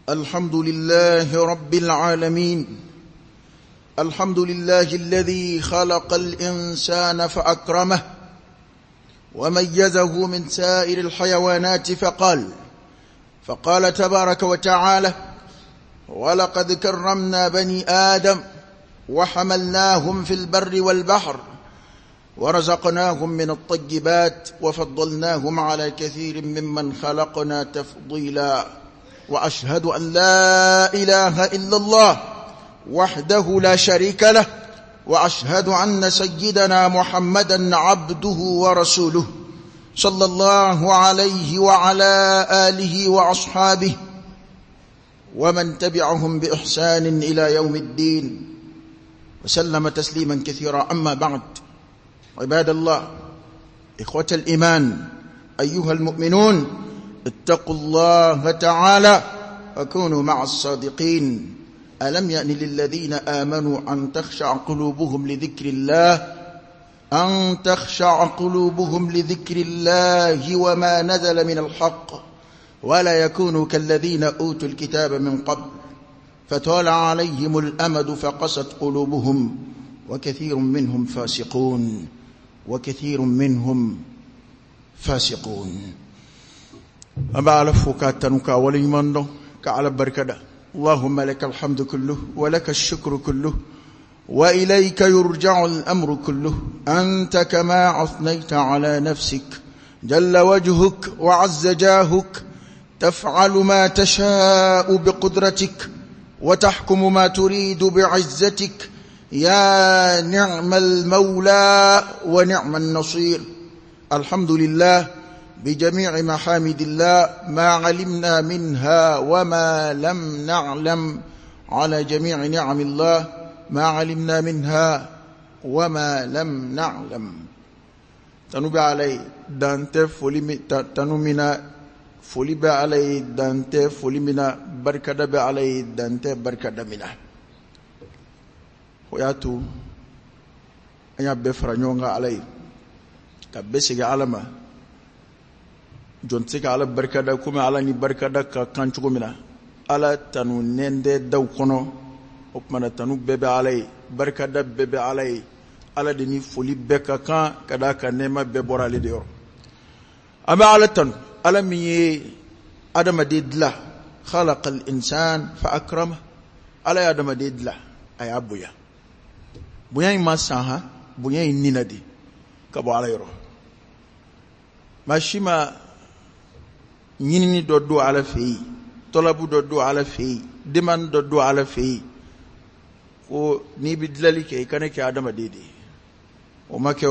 الحمد لله رب العالمين. الحمد لله الذي خلق الإنسان فأكرمه وميزه من سائر الحيوانات فقال تبارك وتعالى: ولقد كرمنا بني آدم وحملناهم في البر والبحر ورزقناهم من الطيبات وفضلناهم على كثير ممن خلقنا تفضيلا. وأشهد أن لا إله إلا الله وحده لا شريك له، وأشهد أن سيدنا محمدا عبده ورسوله صلى الله عليه وعلى آله وأصحابه ومن تبعهم بإحسان إلى يوم الدين وسلم تسليما كثيرا. أما بعد، عباد الله، إخوة الإيمان، أيها المؤمنون، اتقوا الله تعالى وكونوا مع الصادقين. ألم يأن للذين آمنوا أن تخشع قلوبهم لذكر الله وما نزل من الحق ولا يكونوا كالذين أوتوا الكتاب من قبل فطال عليهم الأمد فقست قلوبهم وكثير منهم فاسقون. أما على فكاتنك وليمن كعلى بركة. اللهم لك الحمد كله ولك الشكر كله وإليك يرجع الأمر كله. أنت كما أثنيت على نفسك جل وجهك وعز جاهك، تفعل ما تشاء بقدرتك وتحكم ما تريد بعزتك. يا نعم المولى ونعم النصير. الحمد لله بجميع محامد الله، ما علمنا منها وما لم نعلم، على جميع نعم الله ما علمنا منها وما لم نعلم. تنوب علي دانت تنومنا فولي علي دانت فولي منا بركة علي دانت بركة منا. وياتو أنا بفرنيونغا علي كبسي علما jonti ka ala barkada kuma ala ni barkada ka kan cogo mina ala tanu nende daw kono o kuma tanu bebe alay barkada bebe alay ala de ni foli be ka kan kada ka nema be borale de yor. ama ala tanu ala mi adama de dla khalaqa al insan fa akrama. ala adama de dla ay abuya buya ma saha buya ninadi ka bo ala yor mashima ñinini doddo ala feyi, tolabu doddo ala feyi, deman doddo ala feyi. ko ni bi dilali ke kana ke adama dede o make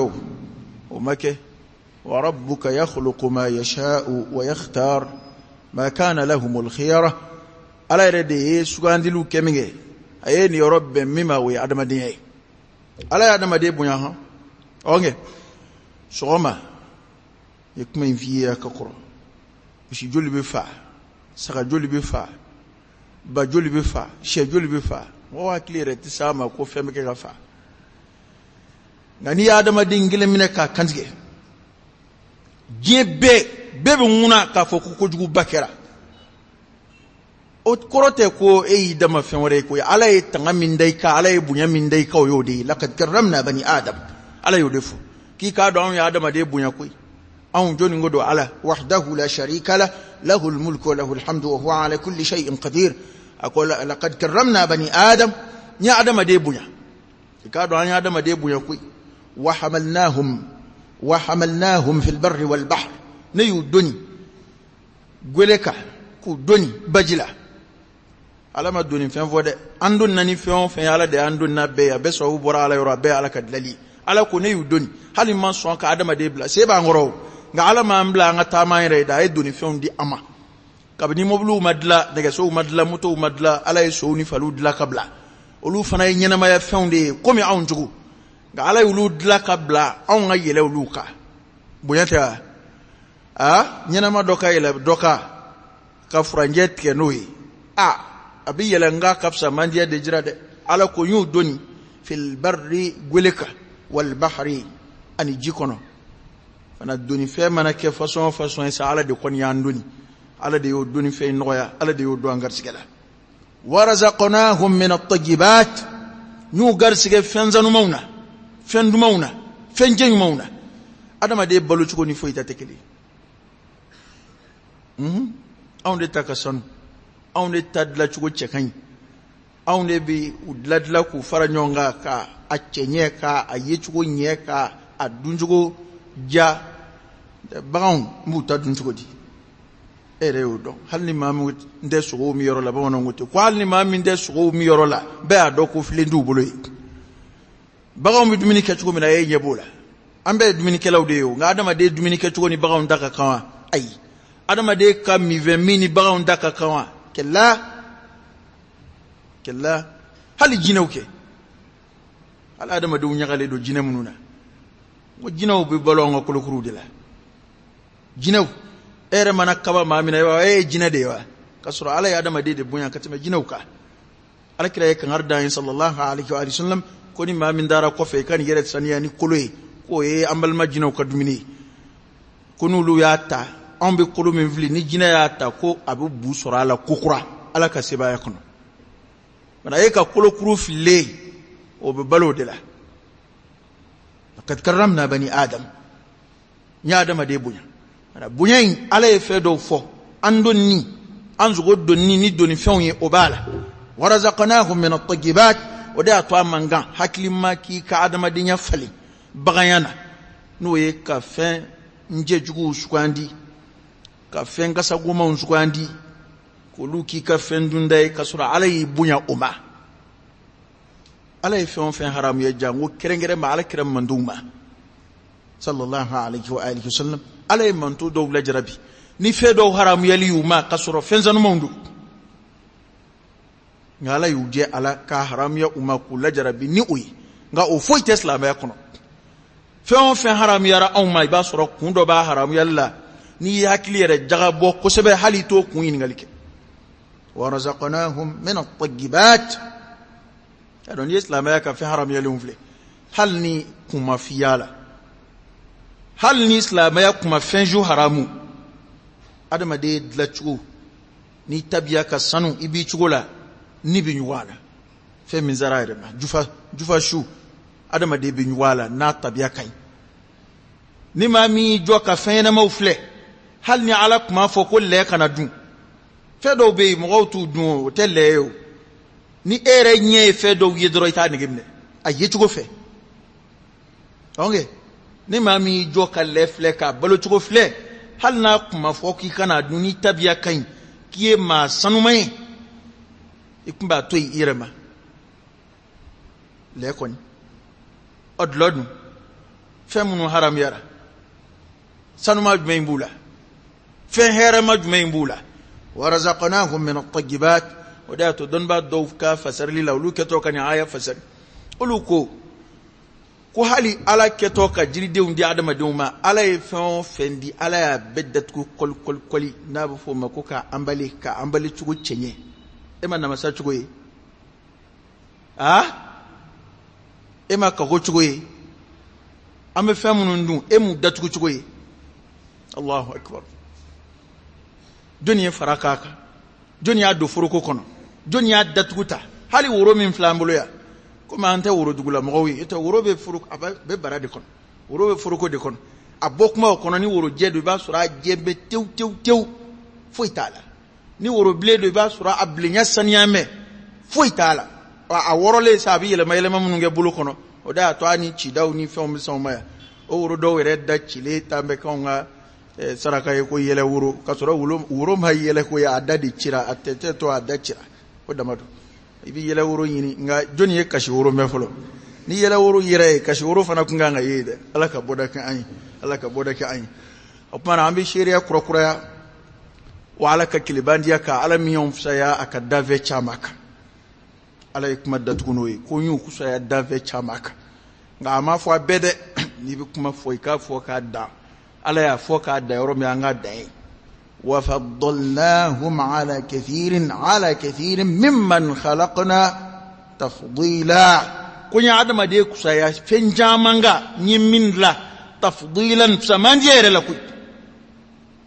wa rabbuka yakhluqu ma yasha'u wa yakhtar ma kana lahumul khiyara. ala rede sugandilu kemenge ayeni robbe mima we adama de ala adama de bunya ha onge soma yekuma inviye akakoro si joli be fa saka joli be fa ba joli be fa she joli be fa wa clear ti sama ko feme ke ga fa ngani adama dingile mine ka kantige jebe bebe nguna ka fo ko jugu bakera o korote ko e dama fenwore ko ala e tanga min dai ka ala e bunya min dai ka yo de laqad karramna bani adam ala yo defo ki ka do an ya adama de bunya ko أو جون نقول على وحده لا شريك له الملك وله الحمد وهو على كل شيء قدير. أقول لقد كرمنا بني آدم يا آدم ديبويا كادوا يا آدم ديبويا كوي وحملناهم في البر والبحر نيو دوني غوليكا كو دوني بجلا على ما دوني فين فود اندون ناني فين على دي اندون نبي بسو بورا على يورا بي على كدللي على كو نيو دوني حالي ما سون كا آدم ديبلا سيبا ngoro nga ala ma mbla nga tamayre da e doni fion di ama kabni moblu madla daga so madla muto madla ala so ni falu dla kabla olu fana nyena ma ya fion de komi awon jugu nga ala ulu dla kabla awon nga yele ulu ka buyata nyena ma doka yele doka ka franjet ke noyi abi yele nga kapsa mandia de jirade ala ko yu doni fil barri gweleka wal bahri ani jikono ana doni fe mana ke façon sa ala de kon yanduni ala de yo doni fe noya ala de yo do garsigala warazaqnahum min at-tayyibat ñu garsige fenzanu mauna fendu mauna fenjeñu mauna adama de balu ci ko ni foyta tekeli awnde takasan awnde tadla ci ko cekañ awnde bi udladla ku faranyonga ka accenye ka ayechugo nyeka adunjugo ja baon muta dunjugo di ere odo halni mamu nde sugo mi yorola bawono ngote ko halni mamu nde sugo mi yorola be ado ko flendu bolo baon mi dumini kechugo mi na ye nyebola ambe dumini kelawde yo nga adama de dumini kechugo ni baon daka kawa ay adama de kam mi 20 mini baon daka kawa kella hali jinawke ala adama do nyagale do jina mununa ngo jinaw bi balongo ko lokuru de la jinaw ere mana kaba mamina wa jina de wa kasura ala adama de bunya katime jinaw ka ala kira ye kan arda sallallahu alaihi wa sallam ko ni mamin dara ko fe kan yere saniya ni koloy ko e ambal ma jinaw ka dumini kunu lu yata ambe kolo min vli ni jina yata ko abu bu sura ala kukura ala ka seba yakono mana ye ka kolo kuru file o be balo de la kad karramna bani adam nya adama de bunya mana bunya ala e fe do fo andon ni anzugo donni ni doni fenye o bala warazaqnahum min at-tayyibat wada to amanga haklimma ki ka adama de nya fali bagayana no ye ka fen nje jugu sukwandi ka fen gasa goma unsukwandi ko luki ka fen dundai kasura alay bunya uma alay fen haram ya jango kerengere ma ala kiram manduma sallallahu alaihi wa alihi wasallam alay mantu do la jarabi ni fe do haram ya liuma kasura fen zanu mundu ngala yuje ala ka haram ya uma ku la jarabi ni uyi nga o foi tesla ma yakono fen haram ya ra on mai ba soro kundo ba haram yalla ni hakili yere jaga bo ko sebe hali to kun yin ngalike ورزقناهم من الطيبات يعني الإسلام يكا في حرام يلون فلي هل ني كما فيالا هل ني إسلام يكما فنجو حرامو أدما دي دلتشو ني تبياكا سانو إبي تشغولا ني بنيوالا في من زرائر ما جفا شو أدما دي بنيوالا نا تبياكا ني مامي جوكا فينا موفلي هل ني علاق ما فوكول ليكا ندون fedo be mo tu dun tele ni ere nye fedo yedro ita ni gemne aye chugo fe onge ni mami joka lefle ka balo chugo fle hal na kuma foki kana duni tabiya kan kiye ma sanumai ikumba to irema le koni odlodun femunu haram yara sanuma jumembula fe herema jumembula ورزقناهم من الطيبات وداتو دون با دوفكا فسر لي لو كتوكا ني آية فسر قلوكو كو حالي على كتوكا جري ديون دي آدم دوما على فون فندي على بدتكو كل كولي نابو فو مكوكا أمبالي تشوكو تشيني إما نمسا تشوكو إما كاكو تشوكو أما فهمون ندون إمو داتكو تشوكو الله أكبر duniya farakaka duniya do furuko kono duniya datuguta hali woro min flambulo ya kuma anta woro dugula mowi ita woro be furuko be barade kono woro be furuko de kono abokuma kono ni woro jedo ba sura jebe tew foi tala ni woro bledo ba sura ablinya sanyame foi tala a woro le sabi yele mayele mamun nge bulu kono o da to ani ci daw ni fam somaya o woro do were da chile tambe konga saraka ko yele wuro kasoro wuro ma yele ko ya adadi cira atete to adachira ko damado ibi yele wuro yini nga joni ye kashi wuro me folo ni yele wuro yire kashi wuro fana kunga nga yede alaka bodaka an opana ambi sheria kurokura wa alaka kilibandia ka alamiyon fsaya akadave chamaka alaykum adatukunoyi ko nyu kusaya dave chamaka nga ma fo bede ni bi kuma fo ka fo ka da ala ya foka da yoro mi anga dai wa faddalnahum ala kathirin mimman khalaqna tafdila kunya adama de kusaya fenjamanga nyimmin la tafdilan samanje la ku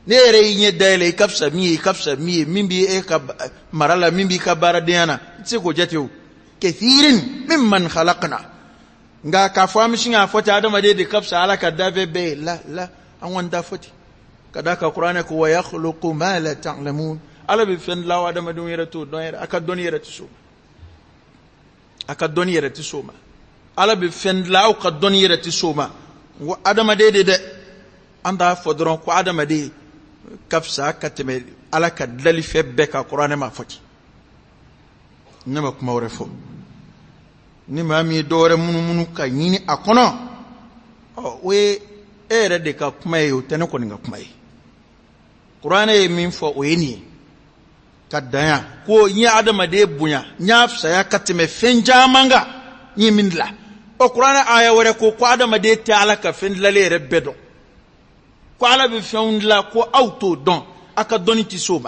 ne yɛrɛ yi ɲɛ dayɛlɛ i ka fisa min ye min bi e ka mara la min bi ka baaradenya na i tɛ se k'o jate o kathirin mimman khalaqna nka k'a fɔ an bɛ sin k'a fɔ ten adamaden de ka fisa ala ka dafɛ bɛɛ ye la an kɔni t'a fɔ ten ka d'a kan kuranɛ ko wa yakhluqu ma la ta'lamun ala bɛ fɛn dilan adamadenw yɛrɛ t'o dɔn yɛrɛ a ka dɔnni yɛrɛ tɛ s'o ma a ka dɔnni yɛrɛ tɛ s'o ma ala bɛ fɛn dilan aw ka dɔnni yɛrɛ tɛ s'o ma wa adamaden de dɛ an t'a fɔ dɔrɔn ko adamaden ka fisa ka tɛmɛ ala ka dilali fɛn bɛɛ ka kuranɛ ma fɔ ten ne ma kuma wɛrɛ fɔ ni maa min ye dɔwɛrɛ munumunu ka ɲini a kɔnɔ o ye e yɛrɛ de ka kuma ye o tɛ ne kɔni ka kuma ye kuranɛ ye min fɔ o ye nin ye ka danya ko n ye adamaden bonya n y'a fisaya ka tɛmɛ fɛn caman kan n ye min dilan o kuranɛ aya wɛrɛ ko adamaden tɛ ala ka fɛn dilalen yɛrɛ bɛɛ dɔn ko ala bɛ fɛnw dilan ko aw t'o dɔn a ka dɔnni tɛ s'o ma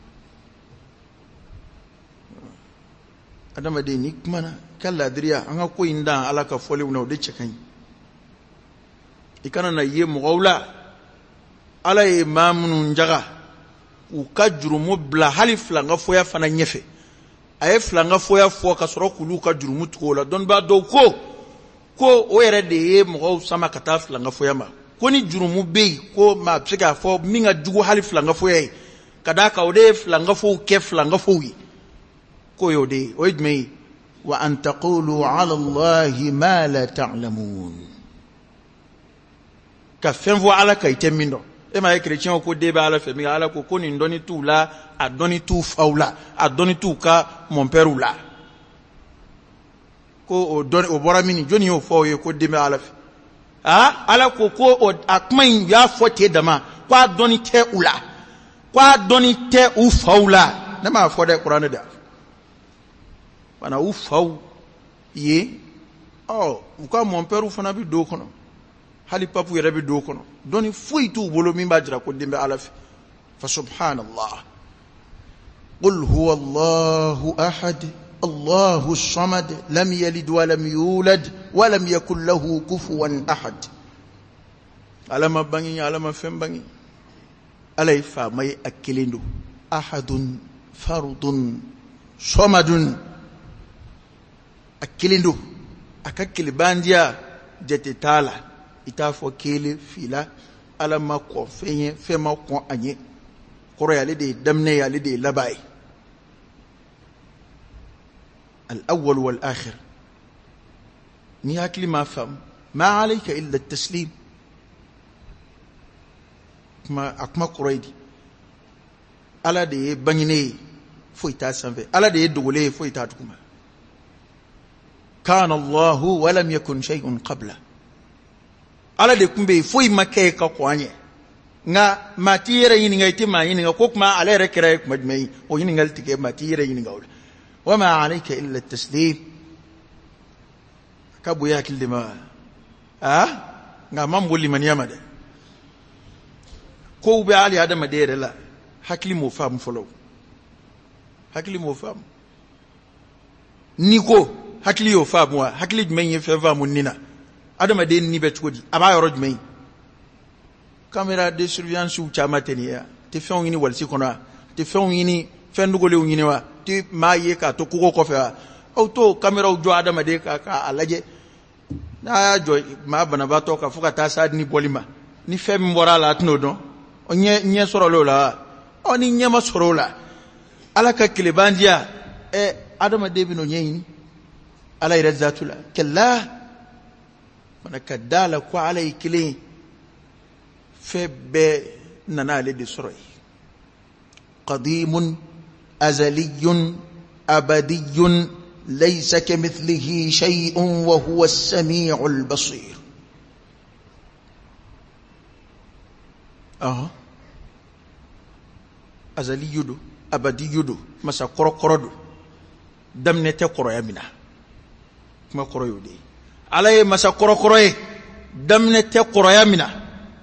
adamaden ni kumana ka ladiriya an ka ko in dan ala ka fɔlenw na o de cɛ ka ɲi i kana na ye mɔgɔw la ala ye maa minnu jaga u ka jurumu bila hali filankafoya fana ɲɛfɛ a ye filankafoya fɔ ka sɔrɔ k'olu ka jurumu tugu o la dɔnnibaa dɔw ko o yɛrɛ de ye mɔgɔw sama ka taa filankafoya ma ko ni jurumu bɛ yen ko maa bɛ se k'a fɔ min ka jugu hali filankafoya ye ka d'a kan o de ye filankafow kɛ filankafow ye ko y'o de ye o ye jumɛn ye wa an taqulu ala allahi ma la ta'lamun ka fɛn fɔ ala ka i tɛ min dɔn e ma ye chrétien ko den bɛ ala fɛ min ala ko nin dɔnni t'u la a dɔnni t'u faw la a dɔnni t'u ka mɔnpɛrɛw la ko o bɔra min jɔnni y'o fɔ o ye ko den bɛ ala fɛ ala ko a kuma in y'a fɔ ten dama ko a dɔnni tɛ u la ko a dɔnni tɛ u faw la ne m'a fɔ dɛ kuranɛ da fana u faw ye u ka mɔnpɛrɛw fana bɛ don o kɔnɔ hali papu yɛrɛ bɛ don o kɔnɔ dɔnni foyi t'u bolo min b'a jira ko den bɛ ala fɛ fa subhanallah qul huwa allahu ahad allahu samad lam yalid wa lam yulad wa lam yakul lahu kufuwan ahad ala ma bangi ala ma fɛn bangi ala ye faama ye a kelen don ahadun fardun samadun a kelen don a ka kelebandiya jate t'a la i t'a fɔ kelen fila ala ma kɔn fɛn ye fɛn ma kɔn a ɲɛ kɔrɔ ye ale de ye daminɛ ye ale de ye laban ye al-awwal wal-akhir ni hakili m'a faamu ma alayka illa taslim a kuma kɔrɔ ye di ala de ye bangine ye foyi t'a sanfɛ ala de ye dogolen ye foyi t'a duguma kana allahu wa lam yakun shay'un qabla ala de kun bɛ yen foyi ma kɛ ka kɔn an ɲɛ nka maa t'i yɛrɛ ɲininka i tɛ maa ɲininka ko kuma ale yɛrɛ kɛra ye kuma jumɛn ye o ɲininkali tɛ kɛ maa t'i yɛrɛ ɲininka o la wa ma alayka illa taslim ka bonya hakili de ma nka a ma bon limaniya ma dɛ kow bɛ hali adamaden yɛrɛ la hakili m'o faamu fɔlɔ hakili m'o faamu ni ko hakili y'o faamu wa hakili jumɛn ye fɛn faamu ni na adamaden ni bɛ cogo di a b'a yɔrɔ jumɛn caméra de surveillance caman tɛ nin ye tɛ fɛnw ɲini walisi kɔnɔ wa tɛ fɛnw ɲini fɛn dogolenw ɲini wa tɛ maa ye k'a to kogo kɔfɛ wa aw t'o caméraw jɔ adamaden kan k'a lajɛ n'a y'a jɔ maa banabaatɔ kan fo ka taa s'a ni bɔli ma ni fɛn min bɔra a la a tɛn'o dɔn ɲɛ sɔrɔla o la wa ni ɲɛ ma sɔrɔ o la ala ka kelebandiya adamaden bɛ n'o ɲɛɲini ala yɛrɛ zatu la kɛlɛ mana ka da la ko ala ye kelen fɛn bɛɛ nana ale de sɔrɔ ye qadimun azaliyun abadiyun laysa kamithlihi shay'un wa huwa as-sami'ul basir azaliyu do abadiyu do masa kɔrɔkɔrɔ do daminɛ tɛ kɔrɔya min na kuma kɔrɔ y'o de ye ala ye masa kɔrɔkɔrɔ ye daminɛ tɛ kɔrɔya min na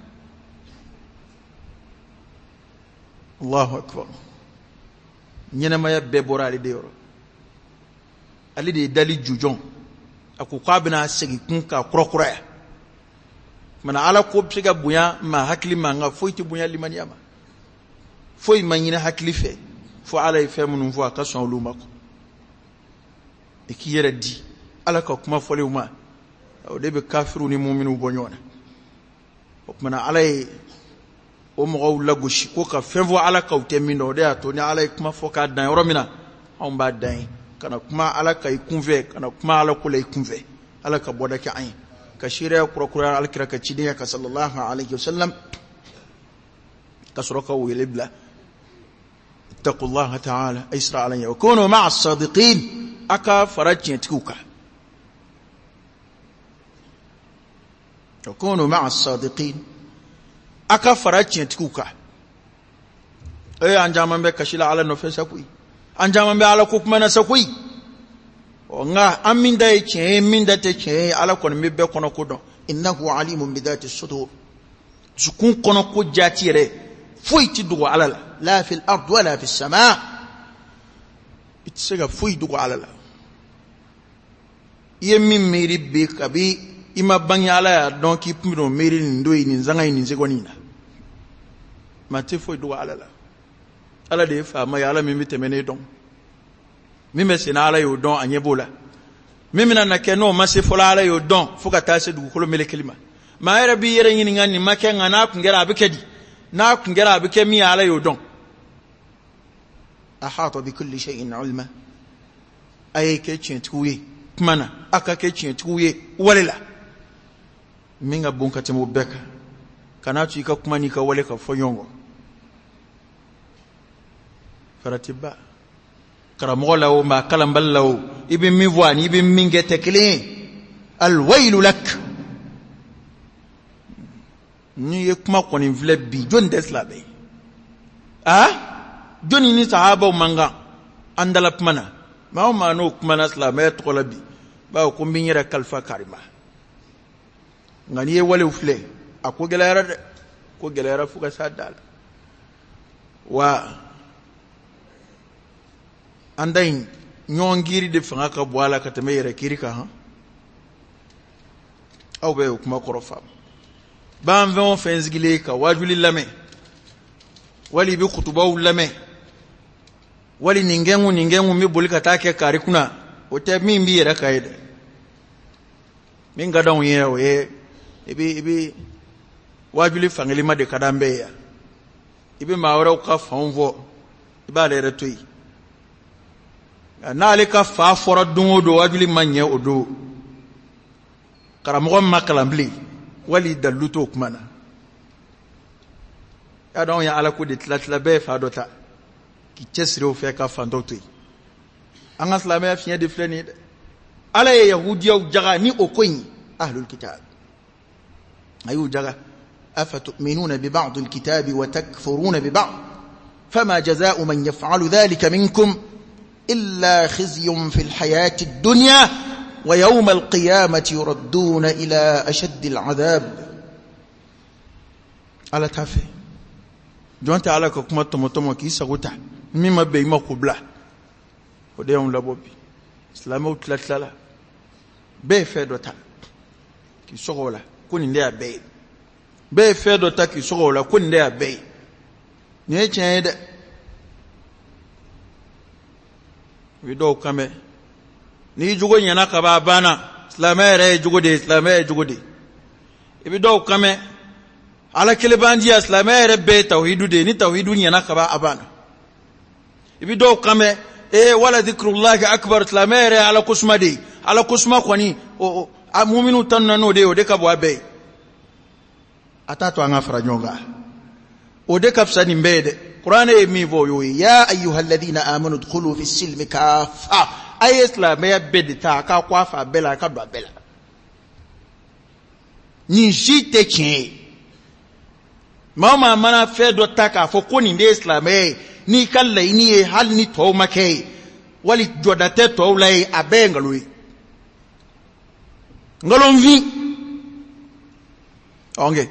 allahu akbar ɲɛnɛmaya bɛɛ bɔra ale de yɔrɔ ale de ye dali jujɔn a ko k'a bɛna segin kun k'a kɔrɔkɔrɔya mana ala ko bɛ se ka bonya maa hakili ma nka foyi tɛ bonya limaniya ma foi manyina haklife fo ala ifemun fo akason olumako ikiyere di ala ka kuma fole uma o de be kafiru ni mu'minu bonyona o kuma ala o mo lagushi ko ka fenvo ala ka utemindo de ato ni ala kuma fo ka dan yoromina on ba dan kana kuma ala ka ikunve kana kuma ala kula ikunve ala ka boda ki ayin ka shirya kurakura alkira ka cidiya ka sallallahu alaihi wasallam ka suraka wilibla ittaqullaha ta'ala aysra alayya wa kunu ma'a as-sadiqin aka farajin tikuka wa kunu ma'a as-sadiqin aka farajin tikuka anjaman be kashila ala no fesa kui anjaman be ala ko kuma na sakui nga aminda eche minda teche ala kono mebe kono kodo innahu alimun bidati sudur sukun kono ko jatire foyti dugo alala la fil ard wala fis samaa itsega foy dugo alala yemmi meri be kabi ima banya ala ya donc ipiro meri ndoyi ni zanga ni nzegonina mate foy dugo alala ala de fa ma ya ala mimi temene don mime sina ala yo don anyebola mimina na keno mase fola ala yo don fuka tase du ko mele kelima ma era bi yere nyini ngani make ngana kungera abikedi na kungera abike mi ala yo don ahata bi kulli shay'in ilma ay ke chentuye mana aka ke chentuye walila minga bunka temo beka kana tu ka kuma ni ka wale ka foyongo faratiba karamogo lawo ma kalambal lawo ibin mi voani ibin minge tekle alwailu lak ni yekuma koni vle bi jon deslabe joni ni sahaba manga andala pmana ma no kuma naslama to labi ba ko binyira kalfa karima ngani ye wale ufle ako gelera fuka sadala wa andain nyongiri de fanga ka boala ka teme yere kirika ha aw be kuma korofa ban von fenzgile ka wajuli lame wali bi khutubaw lame wali ningengu mi bolika take kari kuna o te mi mbi yere kaide min gadon yewo ibi wajuli fangeli ma de kadambe ya ibi mawra ka fonvo ibale retoyi na alika fa fora dungo do wajuli manye odo karamogo makalambli wali daluto kumana ya don ya ala ko de tlatla be fa dota ki chesre o fe ka fandotoy an aslama fi de fleni ala yahudiya jaga ni okoyin ahlul kitab ayu jaga afatu'minuna bi ba'd al-kitabi wa takfuruna bi ba'd fama jazaa'u man yaf'alu dhalika minkum إلا خزي في الحياة الدنيا ويوم القيامة يردون إلى أشد العذاب على تافه جوانت على كما تمتم كيسا غتا مما بيما قبلا وديهم لبوبي اسلامه تلاتلا بي فيدوتا كي سغولا كوني ليا بي بي فيدوتا كي سغولا كوني ليا بي نيچن يد wido kame ni jugo nyana ka ba bana islamere jugode ibido kame ala kele bandi islamere be tauhidu de ni tauhidu nyana ka ba abana ibido kame wala dhikrullahi akbar islamere ala kusma kwani mu'minu tanno de o de ka bo abe atatu anga franyonga o de ka fsani mbede Qur'an mi voyo ya ayyuhalladhina amanu dkhulu fi silmi kafa ay islam ya bedita ka kwafa bela ka do bela ni jite kin mama mana fe do taka fo koni de islam ni kala ni hal ni to make wali jodate to lay abengalui ngalonvi onge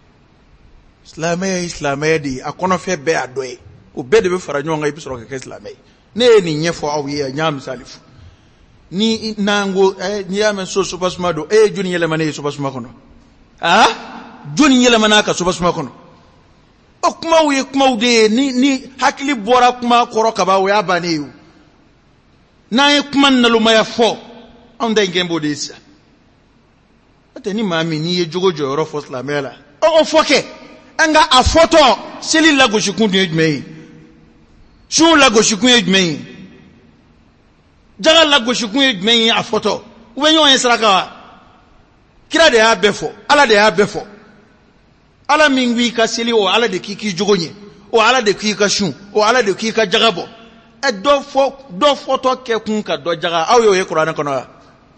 islamé di akono fe be adoy o be de be fara nyonga ibi soro ke islamé ne ni nyefo awiye nyam salifu ni nango ni yame so subasma do juni yele mané subasma kono juni yele manaka subasma kono o kuma u ye kumaw de ye ni hakili bɔra kuma kɔrɔ kaba o y'a bannen ye n'an ye kuma nalomaya fɔ anw da in gɛn b'o de ye sisan n'o tɛ ni maa min n'i ye jogo jɔyɔrɔ fɔ silamɛya la o fɔ kɛ nka a fɔtɔ seli lagosikun dun ye jumɛn ye sun lagosikun ye jumɛn ye jaga lagosikun ye jumɛn ye a fɔtɔ u bɛ ɲɔgɔn ye saraka wa kira de y'a bɛɛ fɔ ala de y'a bɛɛ fɔ ala min b'i ka seli o ala de k'i jogo ɲɛ o ala de k'i ka sun o ala de k'i ka jaga bɔ dɔ fɔtɔ kɛ kun ka dɔ jaga aw y'o ye kuranɛ kɔnɔ wa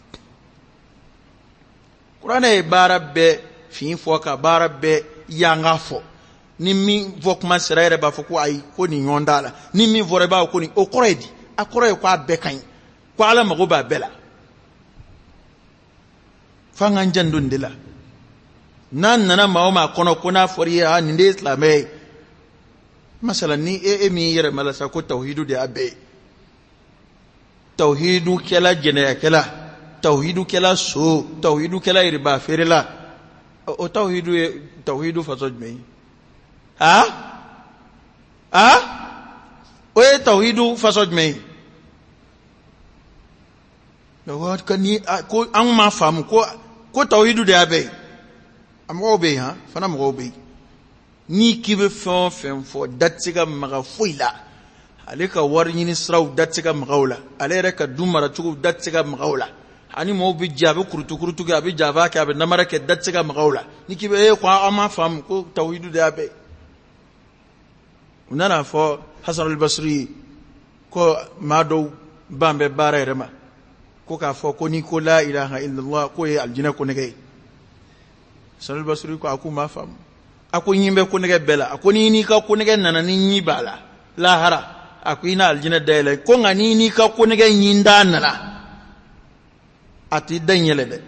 kuranɛ ye baara bɛɛ fin fɔ ka baara bɛɛ yanga fɔ ni min fɔ kuma sera yɛrɛ b'a fɔ ko ayi ko nin ɲɔgɔn t'a la ni min fɔra i b'a ko nin o kɔrɔ ye di a kɔrɔ ye ko a bɛɛ ka ɲi ko ala mago b'a bɛɛ la f'an k'an janto nin de la n'an nana maa o maa kɔnɔ ko n'a fɔra i ye nin de ye silamɛ ye masala ni e min yɛrɛ ma la sa ko tawhidu de y'a bɛɛ ye tawhidu kɛla jɛnɛyakɛla tawhidu kɛla so tawhidu kɛla yiriba feerela o tawhidu ye tawhidu façon jumɛn ye o ye tawhidu façon jumɛn ye ko an ma faamu ko tawhidu de y'a bɛɛ ye a mɔgɔw bɛ yen fana mɔgɔw bɛ yen ni k'i bɛ fɛn o fɛn fɔ da tɛ se ka maga foyi la ale ka wari ɲini siraw da tɛ se ka maga o la ale yɛrɛ ka du maracogo da tɛ se ka maga o la ani mɔgɔw bɛ jɛ a bɛ kurutu kɛ a bɛ jaba kɛ a bɛ namara kɛ da tɛ se ka maga o la ni k'i bɛ ko an ma faamu ko tawhidu de y'a bɛɛ ye u nana fɔ Hasan al-Basri ko maa dɔw ban bɛ baara yɛrɛ ma ko k'a fɔ ko ni ko la ilaha illallah ko ye aljinɛ ko nɛgɛ ye Hasan al-Basri ko a ko ma faamu a ko ɲi bɛ ko nɛgɛ bɛɛ la a ko ni ka ko nɛgɛ nana ni ɲi b'a la lahara a ko i na aljinɛ dayɛlɛ ko nka ni ka ko nɛgɛ ɲi da nana a t'i da yɛlɛ dɛ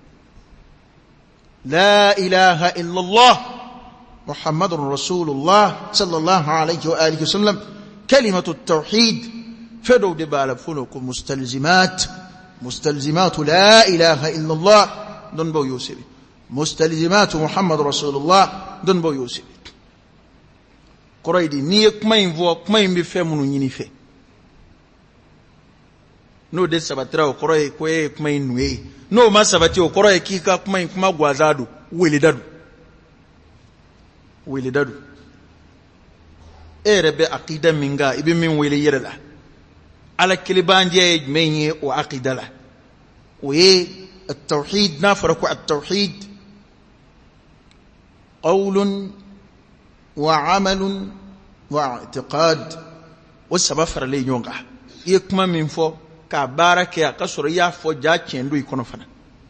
la ilaha illallah muhammadun rasulullah sallallahu alayhi wa alihi wa sallam kalimatu tawhid fɛn dɔw de b'a la fɔlɔ ko mustalzimatu la ilaha illallah dɔn baw y'o sɛbɛn mustalzimatu muhammad rasulullah dɔn baw y'o sɛbɛn kɔrɔ ye di n'i ye kuma in fɔ kuma in bɛ fɛn minnu ɲini fɛ n'o de sabatira o kɔrɔ ye ko e ye kuma in nu ye n'o ma sabati o kɔrɔ ye k'i ka kuma in kuma gansan don weleda don e yɛrɛ bɛ akida min kan i bɛ min wele i yɛrɛ la ala kelebandiya ye jumɛn ye o akida la o ye at-tawhid n'a fɔra ko at-tawhid qawlun wa amalun wa i'tiqad o saba faralen ɲɔgɔn kan i ye kuma min fɔ k'a baara kɛ a ka sɔrɔ i y'a fɔ ja tiɲɛ don i kɔnɔ fana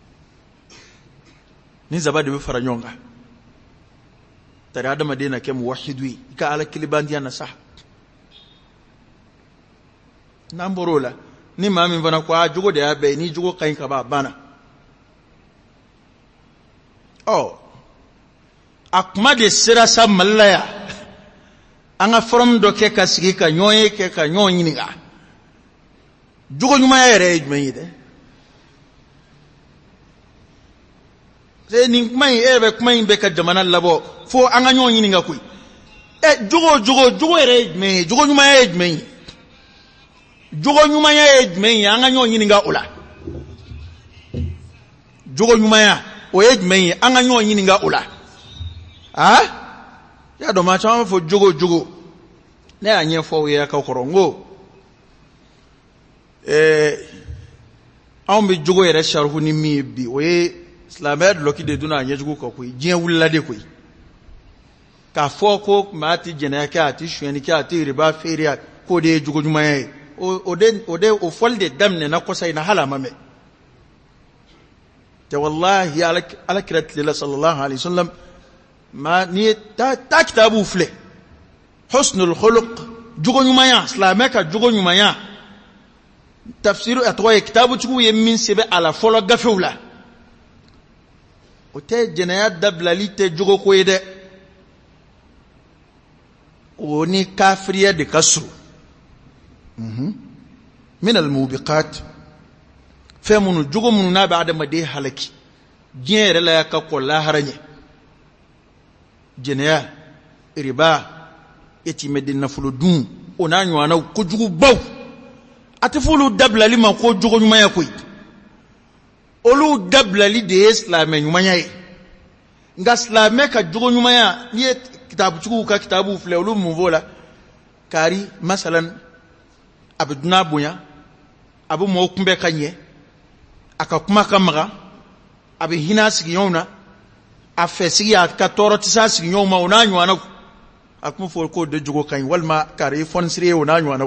ni saba de bɛ fara ɲɔgɔn kan tari adamaden na kɛ muwahidu ye i ka ala kelebandiya na sa n'an bɔr'o la ni maa min fana ko jogo de y'a bɛɛ ye ni jogo ka ɲi ka ban a banna a kuma de sera sa Mali la yan an ka forum dɔ kɛ ka sigi ka ɲɔgɔn ye kɛ ka ɲɔgɔn ɲininka jogo ɲumanya yɛrɛ ye jumɛn ye dɛ nin kuma in e yɛrɛ bɛ kuma in bɛ ka jamana labɔ fo an ka ɲɔgɔn ɲininka koyi jogo yɛrɛ ye jumɛn ye jogo ɲumanya ye jumɛn ye jogo ɲumanya ye jumɛn ye an ka ɲɔgɔn ɲininka o la jogo ɲumanya o ye jumɛn ye an ka ɲɔgɔn ɲininka o la y'a dɔn maa caman b'a fɔ jogo ne y'a ɲɛfɔ aw ye a ka kɔrɔ n ko anw bɛ jogo yɛrɛ sarifu ni min ye bi o ye silamɛya dulɔki de donna a ɲɛjugu kan koyi diɲɛ wulila de koyi k'a fɔ ko maa tɛ jɛnɛya kɛ a tɛ sonyɛni kɛ a tɛ riba feere k'o de ye jogo ɲumanya ye o fɔli de daminɛna kɔsa in na hali a ma mɛn tɛ walahi ala kira tilela sallallahu alaihi wasallam n'i ye taa kitabu filɛ husnul khuluq jogo ɲumanya silamɛ ka jogo ɲumanya tafsiru a tɔgɔ ye kitabutigiw ye min sɛbɛn a la fɔlɔ gafew la o tɛ jɛnɛya dabilali tɛ jogo ko ye dɛ o ni kafiriya de ka surun min al-mubiqat fɛn minnu jogo minnu n'a bɛ adamaden halaki diɲɛ yɛrɛ la y'a ka kɔ lahara ɲɛ jɛnɛya riba eti medin nafulu dun ona nywana ko jugu baw atifulu dablali ma ko jugu nyuma ya koy olu dablali de islam nyuma ya nga islam ka jugu nyuma ya ni kitabu jugu ka kitabu fle olu muvola kari masalan abduna bunya abu mo kumbe kanye aka kuma kamaga abi hina sigi yona afesi ya ka toro tisa sigi yoma ona nywana akuma fo ko de jugo kan walma kare fon sire ona nywana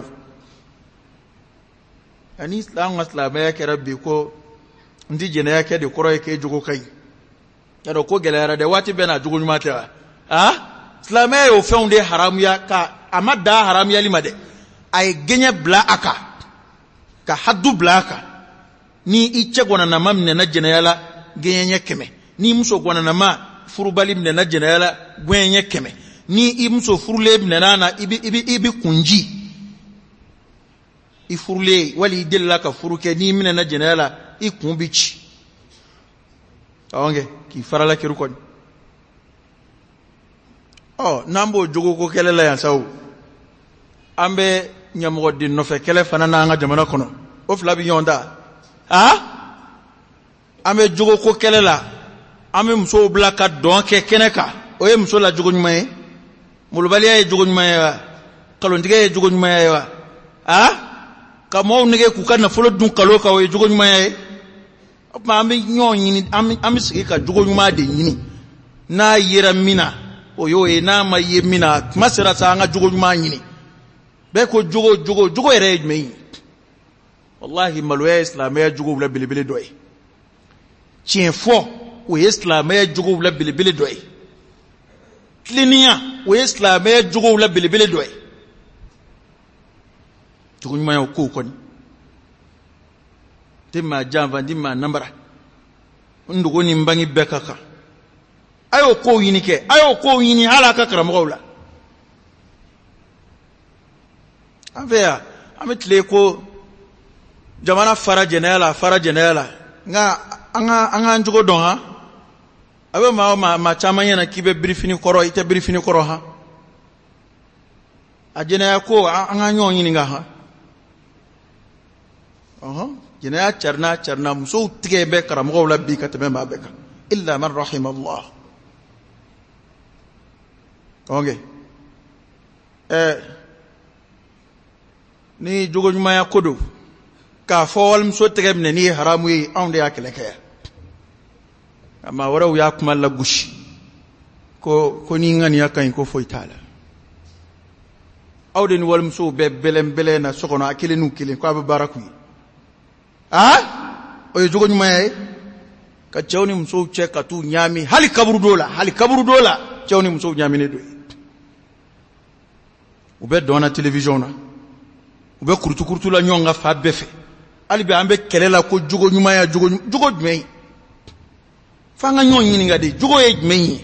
ani islam ya ke rabbi ko ndi jena yake de koro yake jugo kai yado ko gelera de wati bena jugo nyuma ta islam yo fonde haram ya ka amada haram ya limade ay genye bla aka ka haddu bla aka ni iche gwana na mamne na jena yala genye keme ni muso gwana na ma furubali mne na jena yala genye keme ni imso furule mne na ibi kunji ifurule wali dilla ka furuke ni mne na jena yala ikumbichi awange ki farala ki rukon nambo jogo ko kelela ya saw ambe nyamgo din no fe kele fanana nga jamana kono of labi yonda ambe jogo ko kelela ambe mso blaka donke keneka oye mso la jogo nyumaye mulubali ay jogo nyumaye kalo ndige jogo nyumaye wa kamo nige kukana folo dun kalo ka oye jogo nyumaye ma ambe nyoni ambe sigi ka jogo nyuma de nyini na yera mina oyo na ma yemina masira sa nga jogo nyuma nyini be ko jogo ere me wallahi malwa islamaya jogo bla bilibili doy tien fo o islamaya jogo bla bilibili doy klinia o islamaya jogo bla bilibili doy jogo nyuma ko ko ni timma jamba dimma nambara ndugo ni mbangi bekaka ayo ko yini halaka karamogawla avea ametle ko jamana fara jenela nga anga njugo don ha abe ma chamanya na kibe briefing koro ite briefing koro ha ajena ko anga nyonyi nga ha jena charna muso tige be karamogawla bi katame ma beka illa man rahim Allah onge ni jogo nyuma ya kodo ka fowal mso tegemne ni haramu yi onde ya keleke ama wara ya kuma la gushi ko ni ngani ya kan ko foitala awde ni wal mso be belem na sokono akile nu kile ko abaraku o jogo nyuma ya ka chawni mso cheka tu nyami hali kaburu dola chawni mso nyami ne do ube dona television na ube kurtu la nyonga fa befe alibe ambe kelela ko jugo nyuma ya jugo jumei fanga nyonyi ninga de jugo ye jumei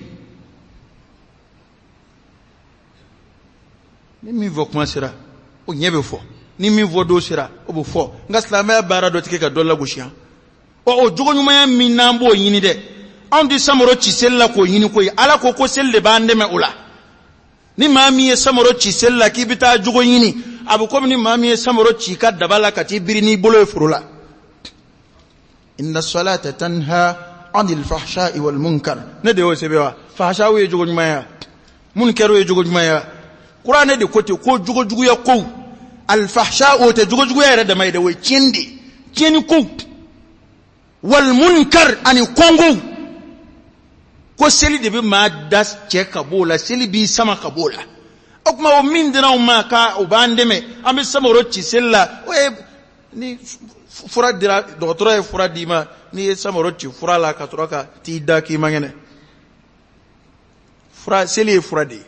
ni mi vo kuma sira o nyebe fo ni mi vo do sira o bo fo nga slama bara do tike ka dolla gushia o jugo nyuma ya minambo yini de on di samoro ci sella ko yini ko ala ko selle bande me ula ni mami ye samoro ci sella ki bita jugo yini abu ko ni mami ye samoro ci ka dabala ka ti birini bolo furula inna salata tanha anil fahsha'i wal munkar ne de o sebewa fahsha we jugo nyuma ya munkaru ye jugo nyuma ya qur'an de ko te ko jugo ya ko al fahsha'u te jugo ya da mai da we cindi ko wal munkar ani kongo ko seli de bi ma das che kabola seli bi sama kabola okuma o min dina o ma ka o bandeme ami sama rochi sella o ni fura dira docteur e fura dima ni sama rochi fura la ka troka ti da ki mangene fura seli fura di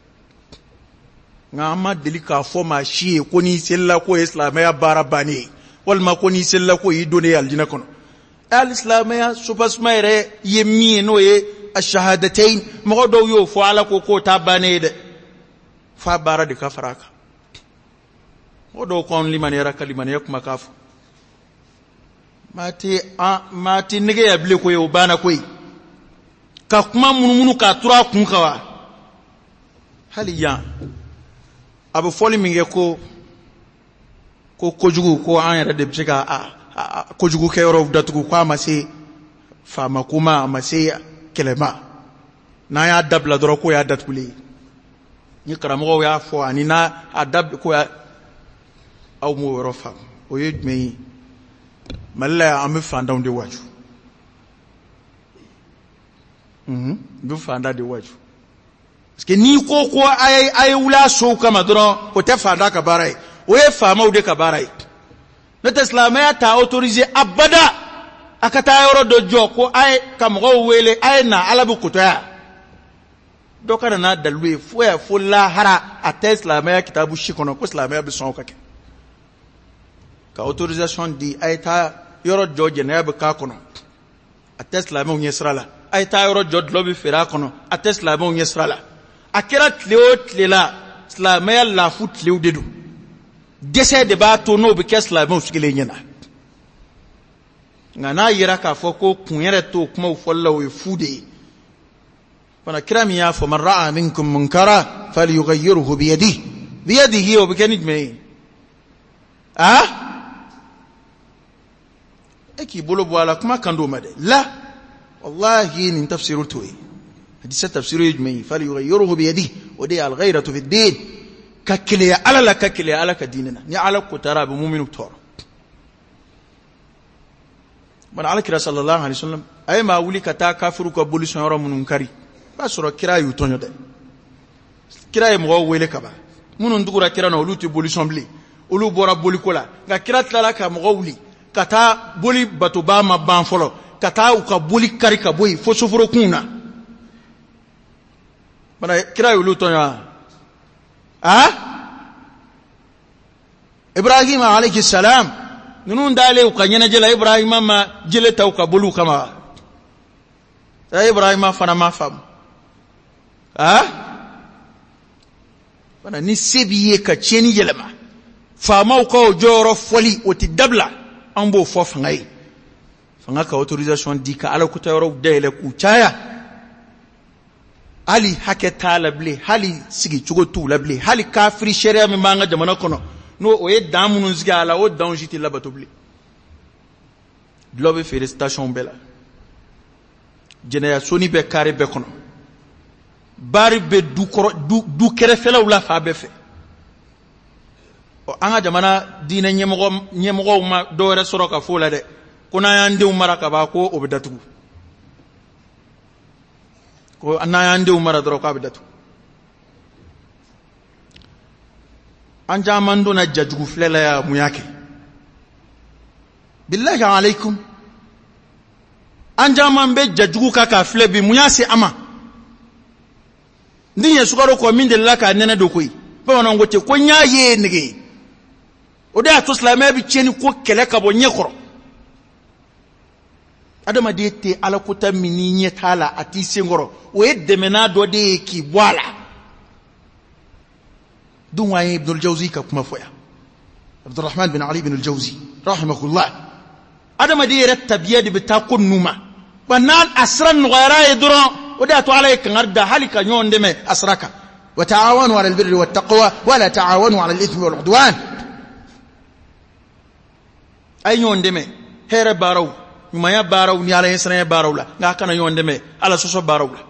ngama delika fo ma shi ko ni sella ko islamaya barabani wal ma ko ni sella ko yidone aljina kono al islamaya supasmaire yemi no ye الشهادتين مغدو يو فعلا كو تاباني ده فبارا دي كفراكا مغدو كون لمن يراك لمن يكما كافو ماتي نيجي يبلي كو يوبانا كوي كاكما منو كاترا كونكوا hali yan abu foli min ge ko kojugu ko an yɛrɛ de bɛ se ka kojugu kɛ yɔrɔ datugu ko a ma se faama kuma a ma se kɛlɛma n'an y'a dabila dɔrɔn ko y'a datugulen ni karamɔgɔw y'a fɔ ani n'a a dabila ko aw m'o yɔrɔ faamu o ye jumɛn ye Mali la yan an bɛ fantanw de waju n bɛ fantan de waju parce que n'i ko a ye wuli a sow kama dɔrɔn o tɛ fantan ka baara ye o ye faamaw de ka baara ye ne tɛ silamɛya t'a autoriser abada a ka taa yɔrɔ dɔ jɔ ko a ye ka mɔgɔw wele a ye na ala bɛ kotoya dɔ ka na n'a dalilu ye fo lahara a tɛ silamɛya kitabu si kɔnɔ ko silamɛya bɛ sɔn o ka kɛ ka autorisation di a ye taa yɔrɔ jɔ jɛnɛya bɛ k'a kɔnɔ a tɛ silamɛw ɲɛ sira la a ye taa yɔrɔ jɔ dulɔ bɛ feere a kɔnɔ a tɛ silamɛw ɲɛ sira la a kɛra tile o tile la silamɛya lafu tilew de don dɛsɛ de b'a to n'o bɛ kɛ silamɛw sigilen ɲɛna nka n'a yera k'a fɔ ko kun yɛrɛ t'o kumaw fɔli la o ye fu de ye fana kira min y'a fɔ man ra'a minkum munkara falyughayyirhu biyadihi o bɛ kɛ ni jumɛn ye e k'i bolo bɔ a la kuma kan d'o ma dɛ la wallahi nin tafsiru t'o ye hadisa tafsiru ye jumɛn ye falyughayyirhu biyadihi o de ye al-ghayratu fi ddin ka keleya ala la ka keleya ala ka diinɛ na ni ala ko taara a bɛ muminu tɔɔrɔ bana ala kira sallallahu alaihi wasallam a ye maa wuli ka taa kafiru ka boli sɔn yɔrɔ minnu kari b'a sɔrɔ kira y'u tɔɲɔ dɛ kira ye mɔgɔw wele ka ban minnu tugura kira na olu tɛ boli sɔn bilen olu bɔra boliko la nka kira tilala ka mɔgɔw wuli ka taa boli batoba ma ban fɔlɔ ka taa u ka boli kari ka bɔ yen fo soforokun na bana kira y'olu tɔɲɔ Ibrahim alayhi salam ninnu dalen u ka ɲɛnajɛ la Ibrahima ma jele ta u ka boliw kama Ibrahima fana ma faamu bana ni se b'i ye ka tiɲɛni yɛlɛma faamaw ka o jɔyɔrɔ fɔli o tɛ dabila an b'o fɔ fanga ye fanga ka autorisation di ka ala kuta yɔrɔw dayɛlɛ k'u caya hali hakɛ t'a la bilen hali sigicogo t'u la bilen hali kafiri sariya min b'an ka jamana kɔnɔ n'o o ye dan minnu sigi a la o danw si tɛ labato bilen dulɔ bɛ feere station bɛɛ la jɛnɛya soni bɛ kare bɛɛ kɔnɔ bari bɛ du kɛrɛfɛlaw la fa bɛɛ fɛ an ka jamana diinɛ ɲɛmɔgɔw ma dɔwɛrɛ sɔrɔ ka fɔ la dɛ ko n'an y'an denw mara ka ban ko o bɛ datugu ko n'an y'an denw mara dɔrɔn k'a bɛ datugu an caman donna jajugu filɛ la ya mun y'a kɛ billahi alaykum an caman bɛ jajugu kan k'a filɛ bi mun y'a se an ma n den ye sukaro kɔ min delila k'a nɛnɛ don koyi bamananw ko ten ko n y'a ye nege o de y'a to silamɛya bɛ tiɲɛni ko kɛlɛ ka bɔ ɲɛ kɔrɔ adamaden tɛ alakota min ni ɲɛ t'a la a t'i senkɔrɔ o ye dɛmɛna dɔ de ye k'i bɔ a la dun wa ye Ibnul Jawzi ka kuma fɔ yan Abdurrahman bin Ali bin al-Jawzi rahimahullah adamaden yɛrɛ tabiya de bɛ taa ko ninnu ma wa n'an a sira nɔgɔyara ye dɔrɔn o de y'a to ala ye kangari da hali ka ɲɔgɔn dɛmɛ a sira kan wa ta'awanu 'ala al-birri wat-taqwa wa la ta'awanu 'ala al-ithmi wal-'udwan ay ɲɔgɔn dɛmɛ hɛrɛ baaraw ɲumanya baaraw ni ala ɲɛsiranya baaraw la nka a kana ɲɔgɔn dɛmɛ ala sɔsɔ baaraw la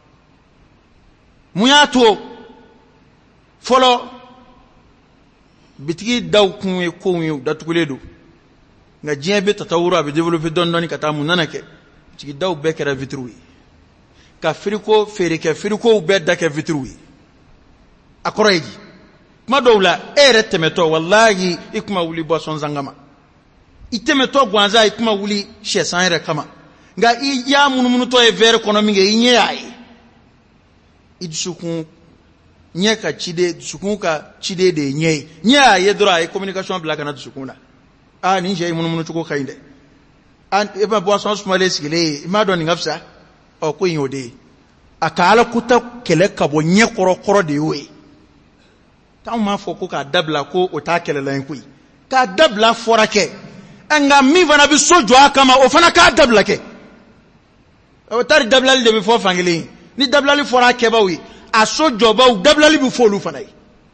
mun y'a to fɔlɔ bitigi daw kun ye kow ye u datugulen don nka diɲɛ bɛ tatawuru a bɛ développer dɔɔni dɔɔni ka taa mun nana kɛ bitigi daw bɛɛ kɛra vitres ye ka firiko feere kɛ firikow bɛɛ da kɛ vitres ye a kɔrɔ ye di kuma dɔw la e yɛrɛ tɛmɛtɔ wallahi i kuma wuli boisson zanga ma i tɛmɛtɔ gansan i kuma wuli sɛsan yɛrɛ kama nka i y'a munumunutɔ ye verre kɔnɔ min kɛ i ɲɛ y'a ye i dusukun ɲɛ ka ciden dusukun ka ciden de ye ɲɛ ye ɲɛ y'a ye dɔrɔn a ye communication bila ka na dusukun na nin cɛ ye munumunu cogo ka ɲi dɛ e ma boisson sumalen sigilen ye i m'a dɔn nin ka fisa ko in y'o de ye a ka alakuta kɛlɛ ka bɔ ɲɛ kɔrɔ de y'o ye t'anw m'a fɔ ko k'a dabila ko o t'a kɛlɛla ye koyi k'a dabila fɔra kɛ nka min fana bɛ so jɔ a kama o fana k'a dabila kɛ o tari dabilali de bɛ fɔ fankelen ni dabilali fɔra kɛbaw ye aso jobaw dablali bu folu fanay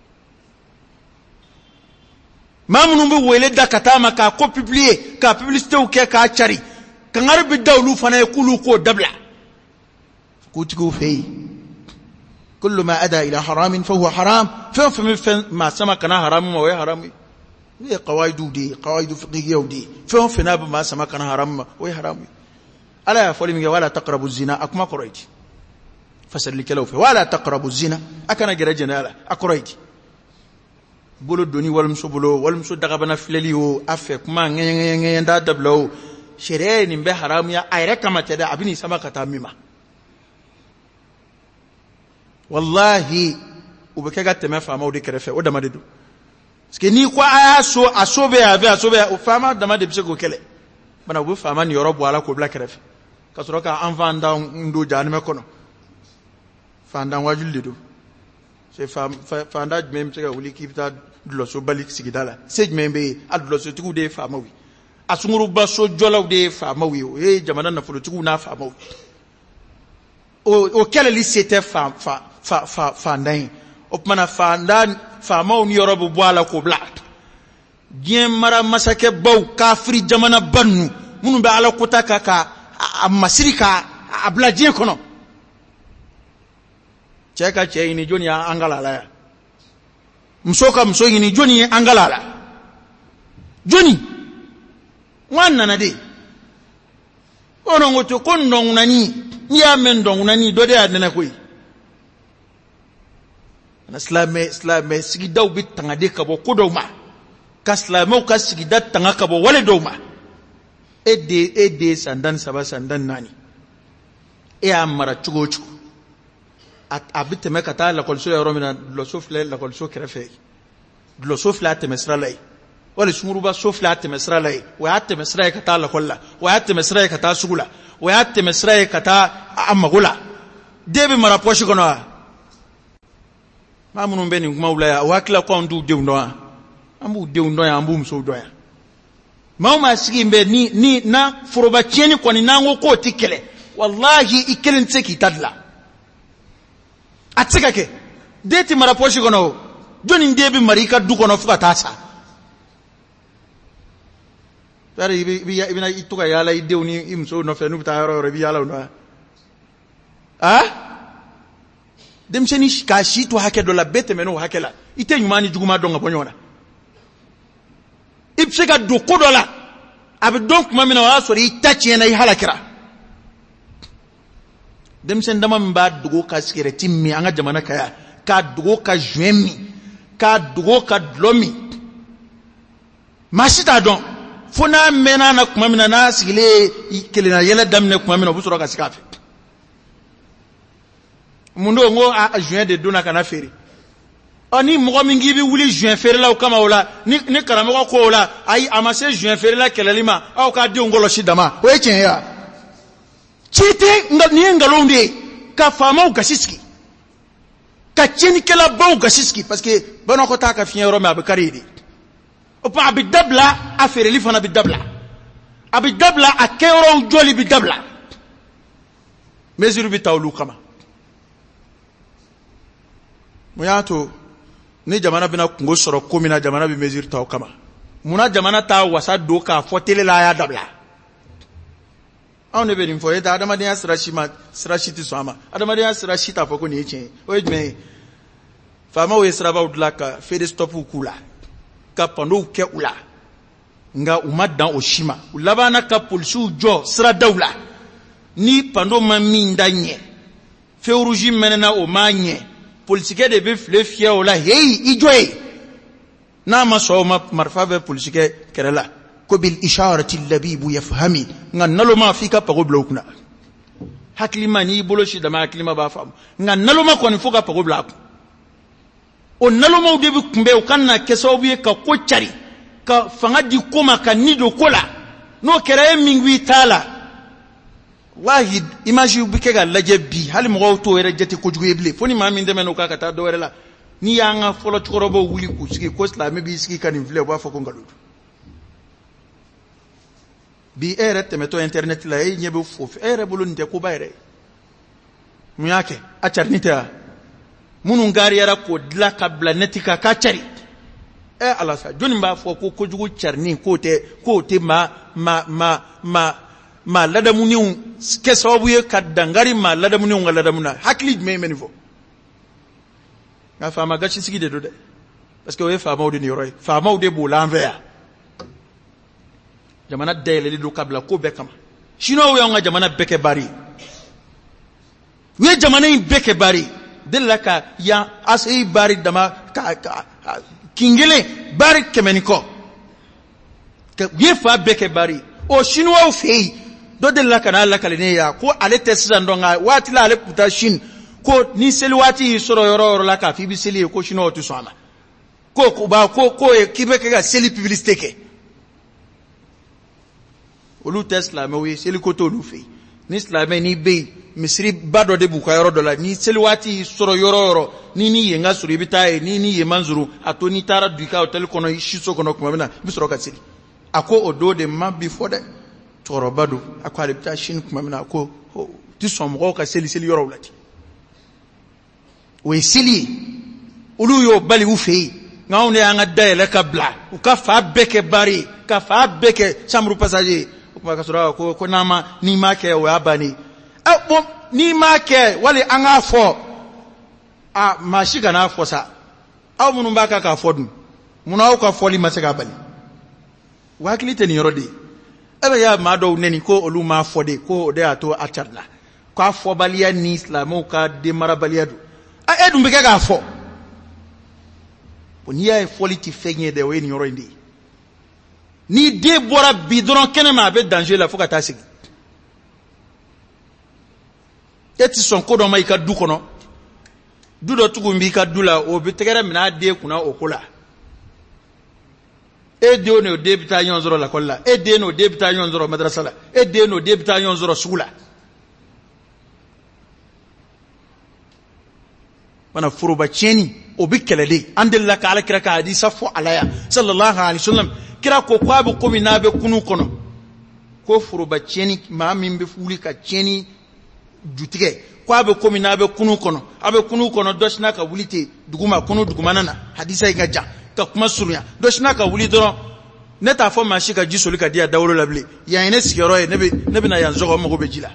mamunu bu wele da katama ka ko publier ka publicité ou ke ka chari ka ngar bi dawlu fanay kulu ko dabla ko tigo fey kullu ma ada ila haram fa huwa haram fa ma sama kana haram ma way haram ni qawaidu di qawaidu fiqhiyya di fa na ma sama kana haram way haram ala folimi wala taqrabu zina akma quraiti fasal likalaw fa wala taqrabu zina akana garajana ala aqraiti bolo doni walum so daga bana fileli o afe kuma ngenge nda dablo shere ni be haram ya ayre kamata da abini sama kata mima wallahi ubeke gatte me fama o de kerefe o dama de do ske ni kwa aya so asobe o fama dama de bise ko kele bana bu fama ni yoro bo ala ko bla kerefe kasoro ka anvanda ndo jani me kono fanda wajulde do se fanda même se ka wuli kipta dulo so balik sigidala sej membe adulo so tugu de fama wi asunguru ba so jolaw de fama wi e jamana na fulu tugu na fama wi o kele li c'était fandan o mana fandan fama ni yorobu boala ko bla gien mara masake baw kafri jamana bannu munu be ala kota kaka amasirika abla gien kono cheka che ini joni angalala msoka msoyi ni joni angalala joni wana na de ono ngoto kondo nani ya mendo nani dode adena koy na islame sigi daw bit tangade kabo kodoma kaslamo kasigi dat tanga kabo wale doma ede sandan saba sandan nani e amara chugo abite me kata la kolso ya romina lo sofle la kolso krefe lo sofla te mesralai wala sumuruba sofla te mesralai wa atte mesrai kata la kolla wa atte mesrai kata sugula wa atte mesrai kata amagula debe mara poshi kono mamunu mbeni ngmaula ya wakla kwa ndu deundo ambu deundo ya ambu mso doya mauma sigi mbe ni na foroba cheni kwa ni nango ko tikele wallahi ikele nteki tadla atsika ke deti mara poshi kono joni ndebi marika du kono fuka tasa tari ibina ituka yala ideuni imso no fenu tayaro rebi yala no demseni ka shitu hake do la bete meno hakela ite nyumani juguma donga bonyona ipsega do kodola abi donc mamina wa sori itachi na halakira demsen dama mba dugo ka sikere timmi anga jamana kaya ka dugo ka juemi ka dugo ka dlomi masita don fona mena na kuma mina na sigile kelena yela damne kuma mina busoro ka sikafe mundo ngo a juin de dona kana feri oni mo mingi bi wuli juin feri la kama wala ni karamo ko wala ai amase juin feri la kelalima au ka di ngolo shidama we chen ya chite ni ngalonde ka fama gasiski ka chini kala baw gasiski parce que bano ko ta ka fien rome abakaridi o pa bidabla afere li fana bidabla abidabla akero joli bidabla mesure bi tawlu kama muyato ni jamana bina kungo soro komina jamana bi mesure taw kama muna jamana ta wasa do ka fotele la ya dabla on be info eta adama dia srashiti sama adama dia srashita foko ni eche ojme fama we sraba udlaka fede stop ukula ka pando ke ula nga umaddan oshima ulabana ka polsu jo sra dawla ni pando maminda nye feuruji menena o manye politique de be flefia ola hey ijoy na maso marfa be politique kerela ko bil isharati labib yafhami ngannalo ma fika pago blokuna haklima ni boloshi da ma haklima ba fam ngannalo ma ko ni fuka pago blok o nalo ma de kumbe o kanna keso bi ka ko chari ka fanga di koma ka nido kola no kere mingwi tala wallahi image ubike ga lajebi hali mo to ere jeti ko jugo eble foni ma min de men o ka ta do were la ni yanga folo chorobo wuli ku siki ko sla me bi siki kan vle ba foko ngaludu bi ere te meto internet la e nyebe fofu ere bulun de ko bayre muyake a charnita munun gariyara ko dila kabla netika ka cari alasa joni ba fo ko kojugu charni ko te ma ladamuniun ke sababu ye ka dangari ma ladamuniun ga ladamuna hakli me menifo nga fama gachi sigi de do de parce que we fama odi ni roy fama odi bo l'envers jamana dele do kabla ko bekama shino we nga jamana beke bari we jamana beke bari della ka ya asai bari dama ka kingele bari kemeniko ke ye fa beke bari o shinwa fei do della kana alla kalene ya ko ale tesizan donga wati la ale puta shin ko ni seli wati soro yoro la ka fi bi seli ko shino to sama ko ba ko kibe ke ga seli publicité ke olu tesla me we seli ko to lu fei ni islam ni be misri bado de buka yoro dola ni selwati soro yoro ni yenga suru bitaye ni yemanzuru atoni tara duka hotel kono shiso kono kumabina bisoro ka sili ako odo de ma before de toro bado akwa bita shin kumabina ko ti somgo ka seli yoro ulati we sili ulu yo bali ufe ngaune anga dele kabla uka fa beke bari ka fa beke chamru passager kuma kasura ko nama ni make we abani ni make wale anga fo mashika na fo sa aw munun baka ka fodun munaw ka foli masaka bali wakili teni yorode ebe ya mado neni ko olu ma fode ko de ato acharna ko afo balia ni islamo ka de marabaliadu edum be ka fo oniya foli ti fenye de we ni yorode ni de bora bidron kenema be danger la fuka tasigi eti son ko do mai ka du kono du do tugu mbi ka dula o be tegere mina de kuna okola de ono de bita yon zoro la kolla de no de bita yon zoro madrasa la de no de bita yon zoro sula wana furuba cheni o bikelede andella ka ala kira ka hadisa fu alaya sallallahu alaihi wasallam kira ko kwabu ko minabe kunu kono ko furuba cheni ma min be fuli ka cheni jutige kwabe ko minabe kunu kono abe kunu kono doshna ka wulite duguma kunu dugumanana hadisa ga ja ka kuma surunya doshna ka wuli doro neta fo ma shika jisoli ka dia dawlo labli ya ene sikero e nebe na yanzo ko mo be jila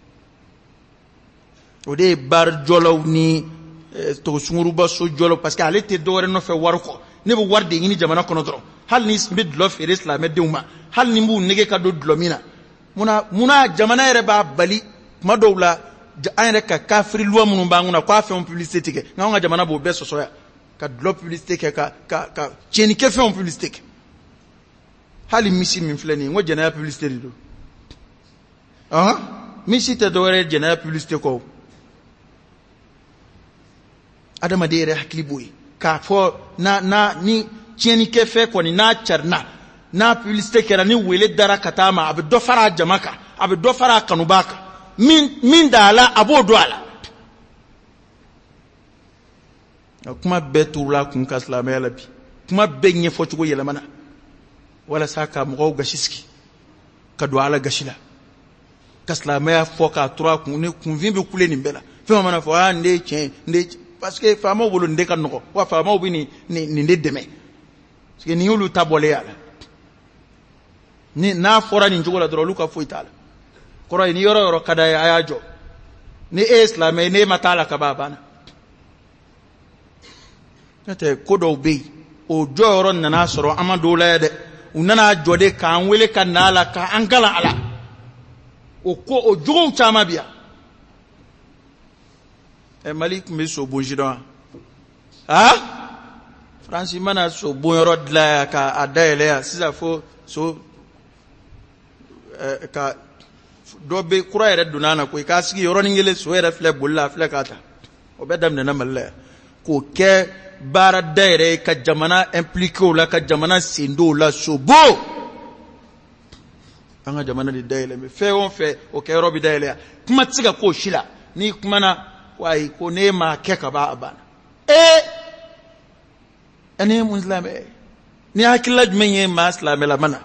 ode bar jolo ni to sunguru ba so jolo parce que ale te dore no fe warko ne bu warde ngini jamana kono doro hal ni mid lo fe islam de uma hal ni mu nege ka do dlomina muna jamana ere ba bali madowla ayre ka kafiri luwa munun banguna ko afa on publicité ke nga jamana bo be sosoya ka dlo publicité ke ka cheni ke fe on publicité ke hali misi min flani ngo jena publicité do misi te dore jena publicité ko adama de re hakli boy ka fo na ni cheni ke fe ko ni na charna na publicité ke ni wele dara katama abe do fara jamaka abe do fara kanubaka min dala abo do ala kuma betula kun kaslama yala bi kuma benye fo tugo yela mana wala saka mo gashiski ka do ala gashila kaslama ya fo ka tura kun ne kun vimbe kule ni bela fe mana fo ande chen nde parce que fama wolo nde kan no wa fama obi ni nde deme parce que ni yulu tabole yala ni na fora ni njogola dro luka fo itala koro ni yoro kada ayajo ni islam ne matala ka babana nate kodo be o joro nana soro amado la de unana jode kan wele kanala ka angala ala o ko o jogo chama bia malik me so bonjida francis mana so bonro dla ka adaele ya sisa fo so ka dobe kura yɛrɛ dunana ko ka sigi yɔrɔ ni ngele so yɛrɛ filɛ bolila filɛ ka ta o bɛ daminɛ na Mali la ko kɛ baara da yɛrɛ ka jamana impliqué o la ka jamana sendo la sobo an ka jamana de dayɛlɛ mais fɛn o fɛn o kɛ yɔrɔ bi dayɛlɛ kuma tɛ se ka k'o si la ni kuma na wayi ko ne ma kɛ ka ban a banna ɛni mun silamɛ ni hakilila jumɛn ye maa silamɛ la mana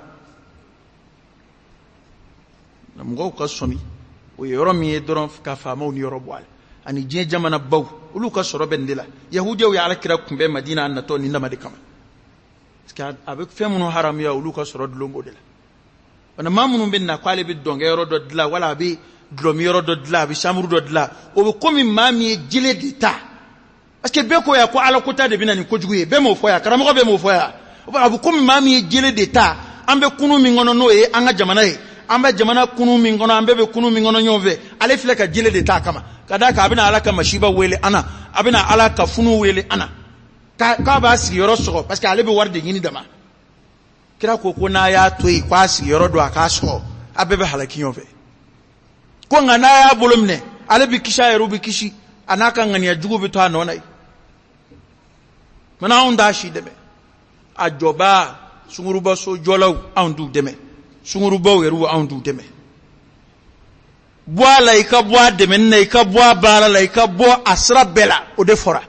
mɔgɔw ka sɔmi o ye yɔrɔ min ye dɔrɔn ka faamaw ni yɔrɔ bɔ a la ani je jamana baw ulu ka soro bendela yahudiya ya ala kira kumbe madina an to ni ndamade kama ska avec femunu haram ya ulu ka soro dulongo dela wana mamunu benna kwale bi donga yoro do dla wala bi dlomi yoro do dla bi shamru do dla o be komi mami jile dita parce que be ko ya ko ala kota de binani ko juguye be mo foya karamo be mo foya abu komi mami jile dita ambe kunu mi ngono no e anga jamana e ambe jamana kunu mi ngono ambe be kunu mi ngono nyove ale file ka jile dita kama kadaka abina ala ka mashiba wele ana abina ala ka funu wele ana ka ba siri yoro so parce que ale be warde yini dama kira ko na ya toyi kwa siri yoro do aka so abebe halaki nyove ko ngana ya bolomne ale bi kisha ya rubi kishi anaka ngani ya jugu bito ana onai mana onda shi deme ajoba sunguruba so jolaw andu deme sunguruba weru andu deme boa laika boa deme naika boa bala laika boa asra bela o de fora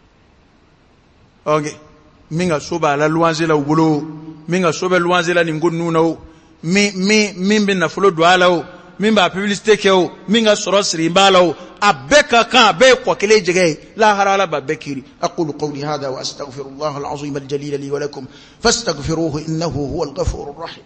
okay minga soba la luanzela wolo minga soba luanzela ni ngonu na o mimbe na folo doala o mimba publicité ke o minga sorosri mbala o abeka kan be ko kele jege la harala babekiri aqulu qawli hadha wa astaghfirullah alazim aljalil li wa lakum fastaghfiruhu innahu huwal ghafurur rahim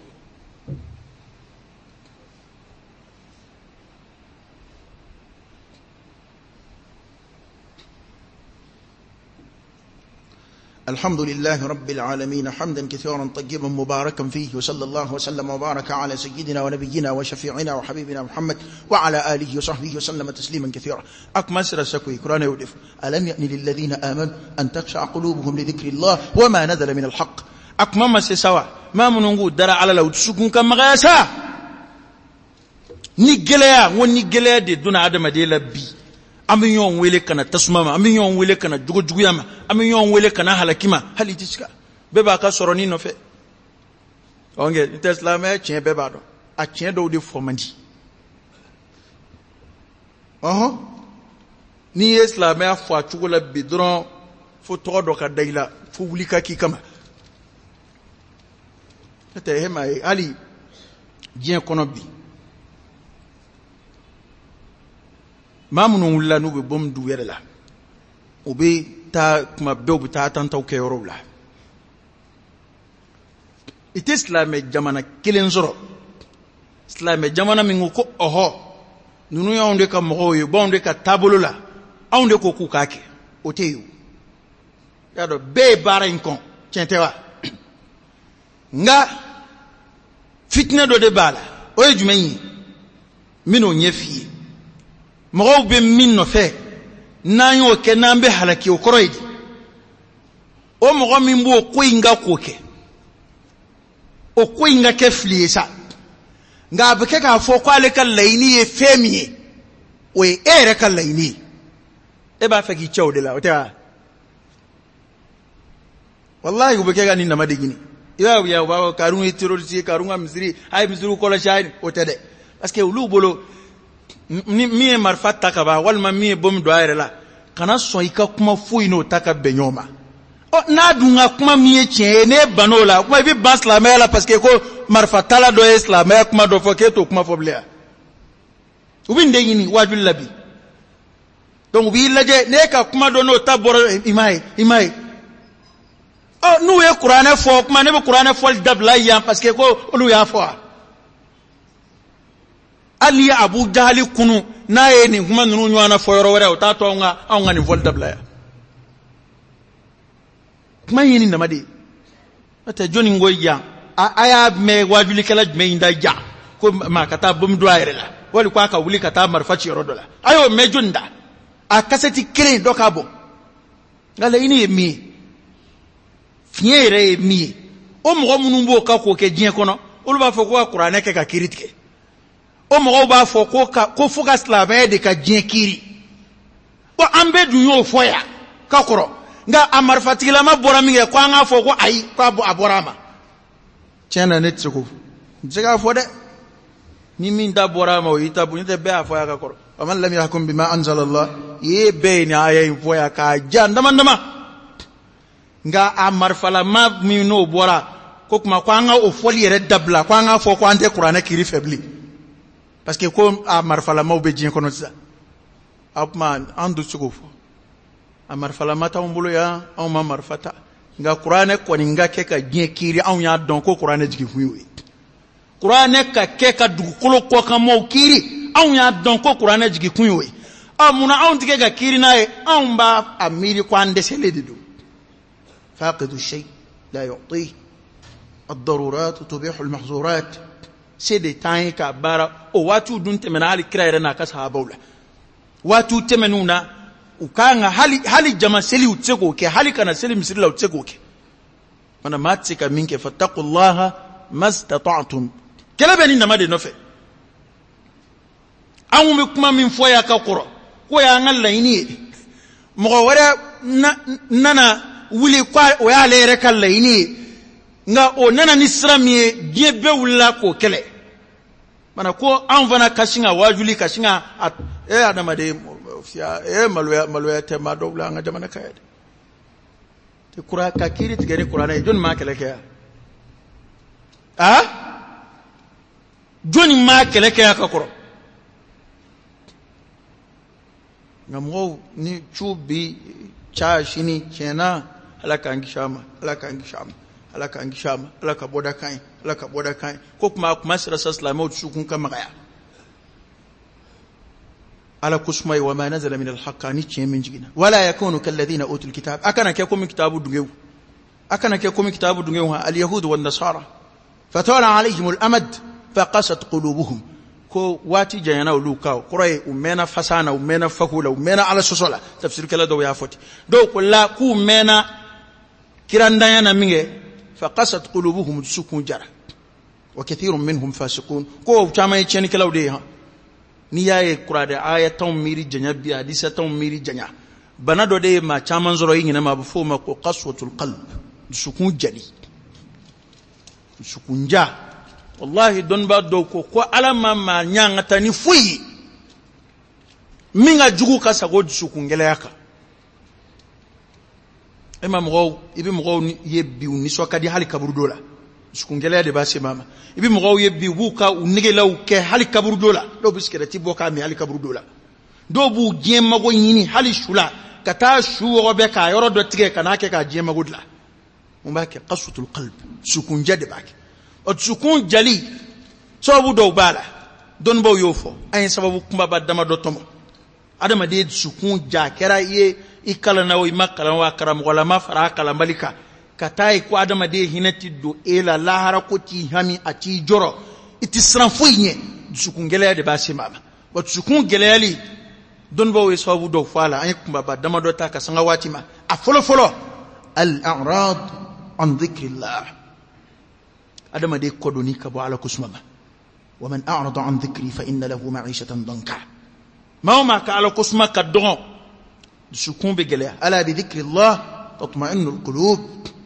الحمد لله رب العالمين حمدا كثيرا طيبا مباركا فيه وصلى الله وسلم وبارك على سيدنا ونبينا وشفيعنا وحبيبنا محمد وعلى آله وصحبه وسلم تسليما كثيرا أكمل سكوي قرآن يودف ألم يأن للذين آمنوا أن تخشع قلوبهم لذكر الله وما نزل من الحق أكمل ما سوا ما منغو درا على لو تسكن كما غاسا نيجليا ونيجليا دي دون عدم دي لبي ami yon wele kana tasmama ami yon wele kana jugujuguyama ami yon wele kana halakima halitiska beba ka soroni no fe onge tesla me chien beba do a chien do de fomandi ni islam me afwa chugula bidron fo todo ka dayla fo wulika ki kama tete hema ali jien kono bi mamunu wula nube bom du yere la obe ta kuma be obe ta tantaw ke yoro la it islam jamana kelen zoro islam jamana min ko oho nunu yawde ka mo yo bonde ka tabolo la awde ko ku kake o teyu yado be bara inkon tientewa nga fitna do de bala o jumeyi mino nyefi mo be min no fe nanyo ke nambe halaki o koroidi o mo min bo ko inga koke o ko inga ke fliesa nga be ke ka fo ko ale kan laini e femie o e ere kan laini e ba fa ki chawde la o ta wallahi o be ke ga ni na madigini ya ba karun e terroriste karun am misri ay misru ko la shayni o tede parce que lu bolo mi e marfa takaba walma mi e bom doire la kana so ika kuma fuyi no taka benyoma o na dunga kuma mi e chie ne banola kuma bi basla mela parce que ko marfa tala do islam e kuma do foketo kuma foblea ubinde yini wajul labi donc bi laje ne ka kuma do no taboro imai o nu e qur'an fo kuma ne qur'an fo dabla ya parce que ko olu ya fo ali abu jahali kunu na ye ni kuma nunu nywana foyoro were o ta to nga ni volta blaya kuma yini na made ata joni ngoya aya me wajuli kala me inda ja ko ma kata bum doire la wali kwa ka wuli kata marfachi rodola ayo me junda a kaseti kire dokabo ngala ini mi fiere mi o mo munu mbo ka ko ke jien kono o ba fo ko qur'an ke ka kiritike o mo ba fo ko fuka slave de ka jenkiri o ambe du yo foya ka koro nga amar fatigila ma bora mi ko anga fo ko ai ko aborama chena net suko jega fo de ni min da borama o ita bu ni de be afoya ka koro aman lam yahkum bima anzala Allah ye be ni ayi foya ka jandama nga amar fala ma mi no bora ko kuma ko anga o foli yere dabla ko anga fo ko ante qur'ana kiri febli parce que ko a marfala mawbe jien kono sa apman andu chugufo amarfala mata umbulo ya au ma marfata nga Qur'ane ko ni nga ke ka kiri au nya don ko Qur'ane jigi fuyi Qur'ane ka ke ka dugukolo ko ka mo kiri au nya don ko Qur'ane jigi fuyi amuna au ntike ka kiri nae au mba amiri ko ande seledidu faqidu shay la yu'ti الضرورات تبيح المحظورات سيدي تاي كبارا او واتو دون تمنا علي كرايره نا كسابولا واتو تمنونا وكان hali jama seli utseko ke hali kana seli misirila utseko ke mana matsika minke fattaqullaha mastata'tum kelebe ni namade nofe awu kuma min foya ka qura ko ya ngalla ini mo wara nana wuli kwa o ya lere kala ini nga o nana nisramie die bewula ko kele mana ko anvana kashinga wajuli kashinga adama de ya malwaya te madobla nga jamana kayade te kura kakiri tigere Qur'ana don ma kele ke don ma kele ke ka koro ngamo ni chubi cha shini chena alaka ngishama alaka boda kai ko kuma sira sallallahu sukun kama gaya ala kusmai wa ma nazala min alhaq ni ce min jigina wala yakunu kal ladina utul kitab akana ke ko min kitabu dungew alyahud wan nasara fatala alaihim alamad faqasat qulubuhum ko wati jayana luka quray umena fasana umena fakula umena ala sosola tafsir kala do ya foti do kulla ku umena kirandaya na minge فقست قلوبهم سكون جرى وكثير منهم فاسقون كو chama yecheni kala ude ha ni yaye kurade ayatan miri janya bi hadisatan miri janya banado de ma chama nzoro yingina ma bufo ma ko qaswatul qalb sukun jadi sukunja wallahi don ba do ko alama ma nyanga tani fuyi minga jugu kasa go sukungela yaka ema mgo ibi mgo yebbi ni sokadi hali kaburu dola sukungela de basi mama ibi mgo yebbi wuka unigela uke hali kaburu dola do biskere ti boka mi hali kaburu dola do bu jema go yini hali shula kata shuwo be ka yoro do tige kana ke ka jema godla umbake qaswatul qalb sukun jade bake o sukun jali so bu do bala don bo yofo ay sababu kumba badama do tomo adama de sukun jakera ye ikala na o imakala wa karam wala mafara kala malika katai ko adama de hinati do ela lahara ko ti hami ati joro itisran fuinye sukun gele de basi mama o sukun gele don bo we sababu do fala ay kumba badama do ta kasanga watima a folo al-a'rad an dhikrillah adama de kodoni ka bo ala kusmama wa man a'rada an dhikri fa inna lahu ma'ishatan danka ma ka ala kusma ka don sukun be gele ala bi dhikrillah tatma'innu alqulub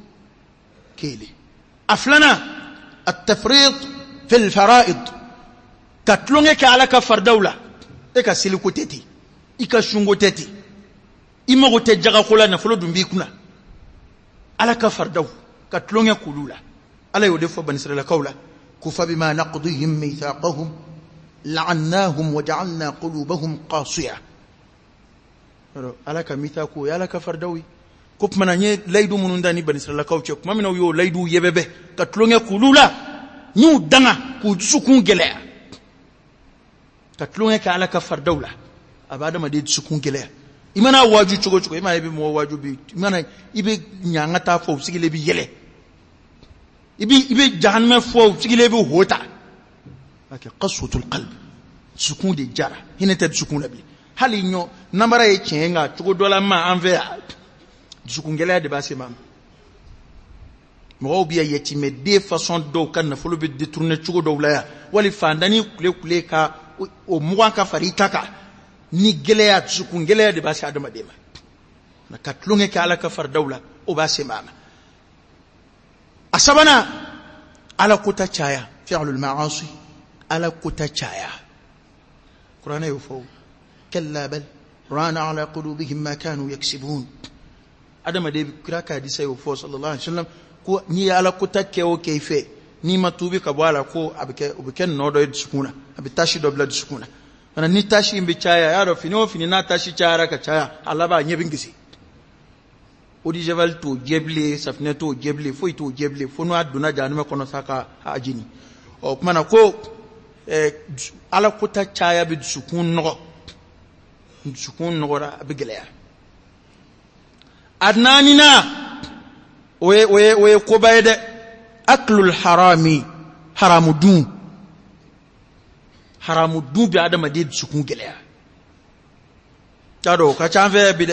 kili aflana at-tafriq fi al-fara'id katlunge ka ala ka fardawla e ka siliku teti ika shungo teti imago te jaga kula na folo dumbi kuna ala ka fardaw katlunge kulula ala yodefo ban israila kaula kufa bima naqdihim mithaqahum la'annahum wa ja'alna qulubahum qasiyah ala ka mithaqu ya ala ka fardawi kup mananye laydu mununda ni ban israila kawche kuma mina yo laydu yebebe katlunge kulula ñu danga ku sukun gele katlunge ka ala ka fardawla abada ma de sukun gele imana waju chogo ima ibe mo waju bi imana ibe nyanga ta fo sigile bi yele ibe jahannama fo sigile bi hota ake qaswatul qalb sukun de jara hinata sukun labi hali nyo namara ye chenga chogo dola ma envers sukun gele de basi mam mo biya yeti me de façon do kan na folo bi détourner chogo do la wali fandani kule ka o muwa ka faritaka ni geleya sukun geleya de basi adama dema na katlunge ka ala ka fardawla o basi mama asabana ala kutachaya fi'lul ma'asi ala kutachaya qur'ana yufo kalla bal rana ala qulubihim ma kanu yaksibun adama de kiraka di sayo fo sallallahu alaihi wasallam ko ni ala kutake o kayfe ni matubi ka bwala ko abike nodo sukuna abitashi dobla sukuna ana ni tashi mbi chaya yaro fini na tashi chaya ka chaya alaba nyebin gisi odi jeval to jeble safne to jeble foi to jeble fono aduna januma kono saka ajini o mana ko ala kuta chaya bi sukun ra bigeleya adnanina we ko bayde aklul harami haramu dun bi adama de sukun geleya tado ka chanve bi de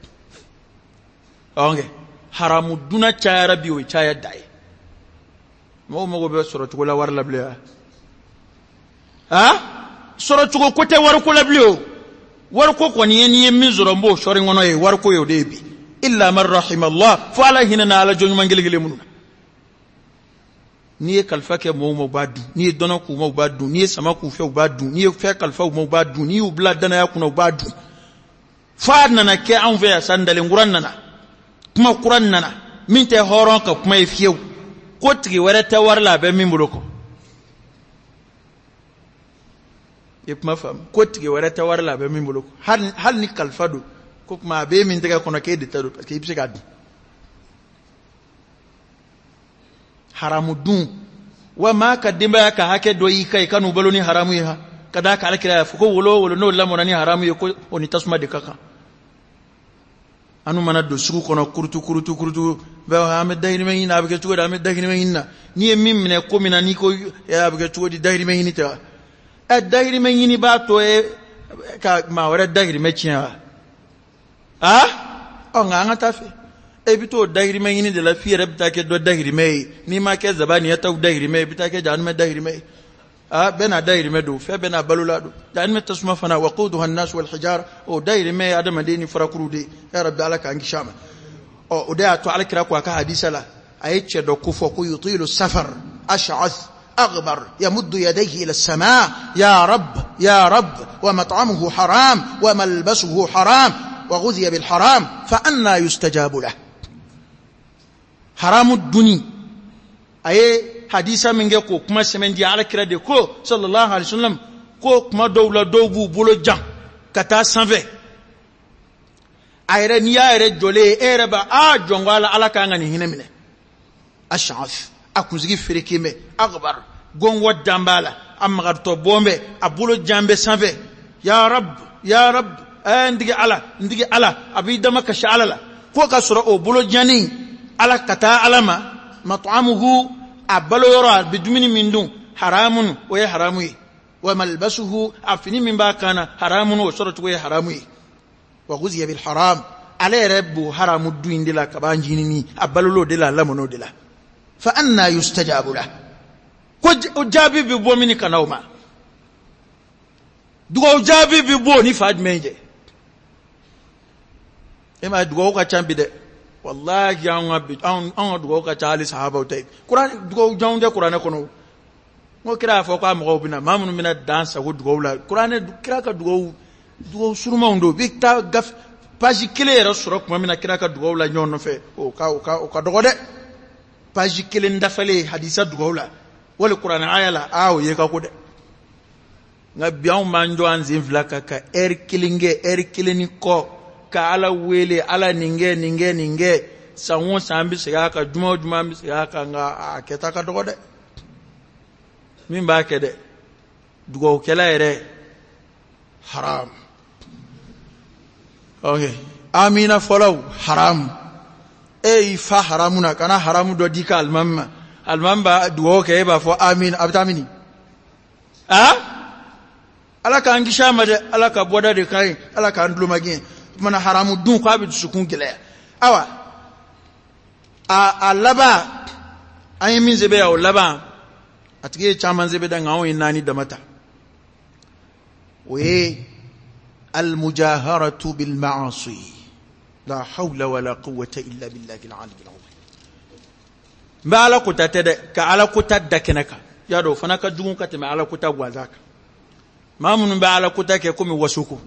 onge haramu duna chaya rabi o chaya dai mo be soro tugo la war la bля soro tugo kote war ko la bля war ko ni min zoro mbo shori ngono e war ko yo debi illa man rahimallah fa ala hinana ala jonyu mangelegele mununa ni kalfake mo badu ni dono ku mo badu ni sama ku fe badu ni fe kalfa mo badu ni ubla dana ya kuna badu fa nana ke an ve sandale nguran nana kuma Qur'an nana min te horon ka kuma ifiyau ko tigi wara ta warla be min buloko kuma fam ko tigi wara ta warla be min buloko hal ni kalfado ko kuma be min daga kono ke de tado ke ibse gadi haramu dun wa ma ka dimba ka hake doyi kai kanu baloni haramu ya kada ka alkira fuko wolo no lamona ni haramu ya ko oni tasma de kaka anu mana do suku kono kurutu ba Ahmed dahiri me hina abike tugo Ahmed dahiri me hina ni mimne ko mina ni ko ya abike tugo di dahiri me hini ta dahiri me hini ba to ka ma wara dahiri me chiya o nga tafe bito dahiri me hini de la fiere bita ke do dahiri me ni ma ke zabani ya taw dahiri me bita ke jan me dahiri me bena dahiri me do fe bena balula do jan me tasma fana waquduha an-nas wal hijara o dahiri me adama de ni farakuru de ya rabbi alaka angi shama o da to alkira ko aka hadisa la ayce do kufo ko yutilu safar ash'ath aghbar yamuddu yadayhi ila as-samaa ya rab wa mat'amuhu haram wa malbasuhu haram wa ghudhiya bil haram fa anna yustajabu lahu haramu duni hadisa minge ko kuma semendi alkira de ko sallallahu alaihi wasallam ko kuma dawla dogu bulo jam kata sanve ayre ni ayre jole ereba jongwala alaka ngani hinemine ash'af akuzigi firikime aghbar gonwo dambala amagarto bombe abulo jambe sanve ya rab ndigi ala abidama ka shalala ko ka sura o bulo jani ala kata alama mat'amuhu abalo yoro bidumini mindun haramun wa haramu wa malbasuhu afini min bakana haramun wa suratu wa haramu wa ghuziya bil haram ala rabbu haramu duindila kabanjini ni abalo de la lamono de la fa anna yustajabu la ko jabi bi bo mini kanauma dugo jabi bi bo ni fadmenje ema dugo ka chambide wallahi an dugo ka chali sahaba tay Qur'an dugo jonde Qur'an kono mo kira fo ko mo bina mamun mina dansa go dugo la Qur'an kira ka dugo suruma ndo bikta gaf page claire suro ko mina kira ka dugo la nyon fe o ka dogo de page claire ndafale hadisa dugo la wala Qur'an ayala aw ye ka ko de nga biaw manjo anzin vlaka ka kilini ko ka ala wele ala ninge sanwo sambi siga ka juma mbi siga ka nga aketa ka dogo de min ba ke de dugo kela ere haram okay amina follow haram fa haramuna kana haramu do dika almamba dugo ke ba fo amin abtamini ala ka angisha made ala ka boda de kai ala ka ndulu magin mana haramu dun ko abi sukun gele awa alaba ayi min zebe ya laba atige chaman zebe da ngawo inani da mata we al mujaharatu bil ma'asi la hawla wala quwwata illa billahi al ali al azim ba ala kutata de ka ala kutata kenaka ya do fana ka jugun ka te ala kutata gwazaka mamun ba ala kutake ko mi wasuko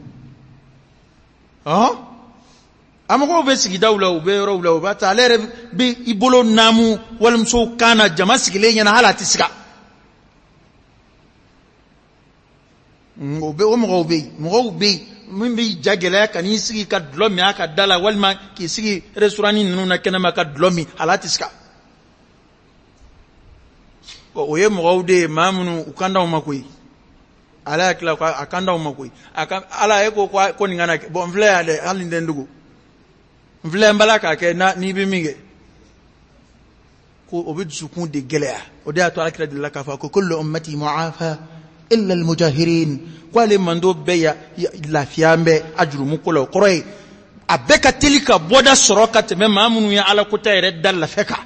amako be sigi dawla be rawla ba ta lere bi ibolo namu walam so kana jama sigi le nyana halati siga o mɔgɔw bɛ yen min bɛ ja gɛlɛya ka n'i sigi ka dulɔ min a ka da la walima k'i sigi restaurant ninnu na kɛnɛma ka dulɔ min ala tɛ se ka. o ye mɔgɔw de ye maa minnu u kan d'anw ma koyi. ala y'a tila a kan d'anw ma koyi. ala ye ko nin kana kɛ bon n filɛ yan dɛ hali n tɛ n dogo n filɛ n bala k'a kɛ n'i bɛ min kɛ ko o bɛ dusukun de gɛlɛya. o de y'a to alakira delila k'a fɔ ko kullu ummati mu'afa illa al-mujahirin ko ale mando bɛɛ ya lafiya bɛ a jurumu ko la o kɔrɔ ye a bɛɛ ka teli ka bɔda sɔrɔ ka tɛmɛ maa minnu ye ala kota yɛrɛ da lafɛ kan.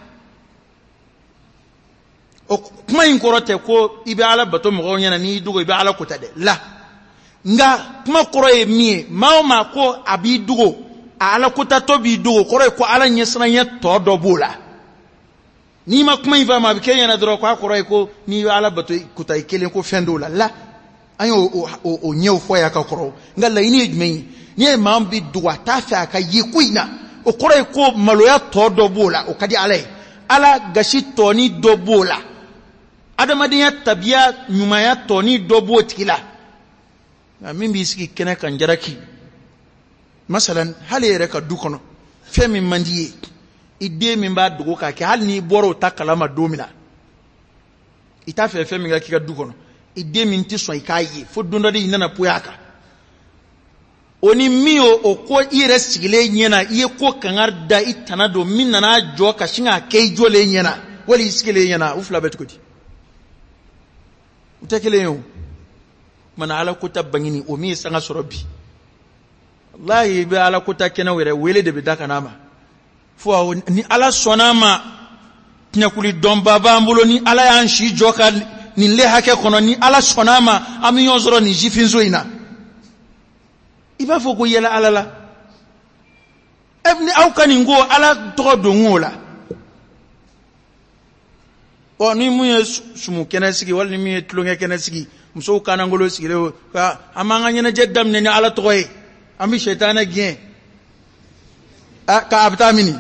o kuma in kɔrɔ tɛ ko i bɛ ala bato mɔgɔw ɲɛna n'i dogo i bɛ ala kota dɛ la nka kuma kɔrɔ ye min ye maa o maa ko a b'i dogo a ala kota tɔ b'i dogo kɔrɔ ye ko ala ɲɛsiranya tɔ dɔ b'o la. n'i ma kuma in faamu a bɛ kɛ ɲɛna dɔrɔn ko a kɔrɔ ye ko n'i bɛ ala bato kota i kelen ko fɛn dɔw la an y'o ɲɛw fɔ y'a ka kɔrɔ nka laɲini ye jumɛn ye n'i ye maa bɛ dogo a t'a fɛ a ka ye ko in na o kɔrɔ ye ko maloya tɔ dɔ b'o la o ka di ala ye ala gasi tɔni dɔ b'o la adamadenya tabiya ɲumanya tɔni dɔ b'o tigi la nka min b'i sigi kɛnɛ kan jaraki masalan hali yɛrɛ ka du kɔnɔ fɛn min man di ye i den min b'a dogo k'a kɛ hali n'i bɔra o ta kalama don min na i t'a fɛ fɛn min ka k'i ka du kɔnɔ i den min tɛ sɔn i k'a ye fo don dɔ de i nana poya a kan o ni min o ko i yɛrɛ sigilen ɲɛna i ye ko kankari da i tana don min nana jɔ ka sin k'a kɛ i jɔlen ɲɛna wali i sigilen ɲɛna u fila bɛ cogo di u tɛ kelen ye o mana ala kota bangini o min ye sanga sɔrɔ bi wallahi i bɛ ala kota kɛnɛw yɛrɛ wele de bɛ da ka n'a ma fo ni ala sɔnna ma tiɲɛkuli dɔnba b'an bolo ni ala y'an si jɔ ka nin le hakɛ kɔnɔ ni ala sɔnna ma an bɛ ɲɔgɔn sɔrɔ nin sifinso in na i b'a fɔ ko yɛlɛ ala la ni aw ka nin ko ala tɔgɔ don o la ni mun ye sumu kɛnɛ sigi wali ni mun ye tulonkɛ kɛnɛ sigi musow kanangolo sigilen ka an b'an ka ɲɛnajɛ daminɛ ni ala tɔgɔ ye an bɛ sɛtanɛ gɛn k'a bɛ taa mini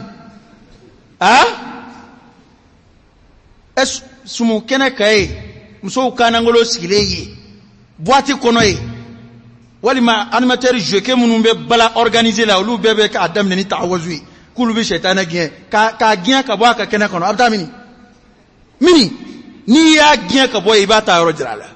sumu kɛnɛ ka ye musow kanangolo sigilen ye boîte kɔnɔ ye walima animateur jockey minnu bɛ bala organiser la olu bɛɛ bɛ k'a daminɛ ni ta'awuzu ye k'olu bɛ sɛtanɛ gɛn k'a gɛn ka bɔ a ka kɛnɛ kɔnɔ a bɛ taa mini n'i y'a gɛn ka bɔ yen i b'a ta yɔrɔ jira a la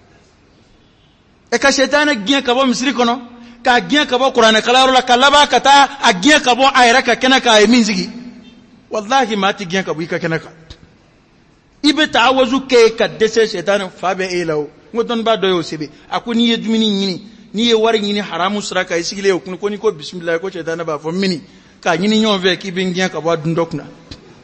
ka sɛtanɛ gɛn ka bɔ misiri kɔnɔ k'a gɛn ka bɔ kuranɛ kalayɔrɔ la ka laban ka taa a gɛn ka bɔ a yɛrɛ ka kɛnɛ kan a ye min sigi wallahi maa tɛ gɛn ka bɔ i ka kɛnɛ kan i bɛ ta'awuzu kɛ ka dɛsɛ sɛtanɛ fa bɛ e la o n ko dɔnnibaa dɔ y'o sɛbɛn a ko n'i ye dumuni ɲini n'i ye wari ɲini haramu sira kan i sigilen o kun ko n'i ko bisimilayi ko sɛtanɛ b'a fɔ mini k'a ɲini ɲɔgɔn fɛ k'i bɛ n gɛn ka bɔ a dun dɔ kunna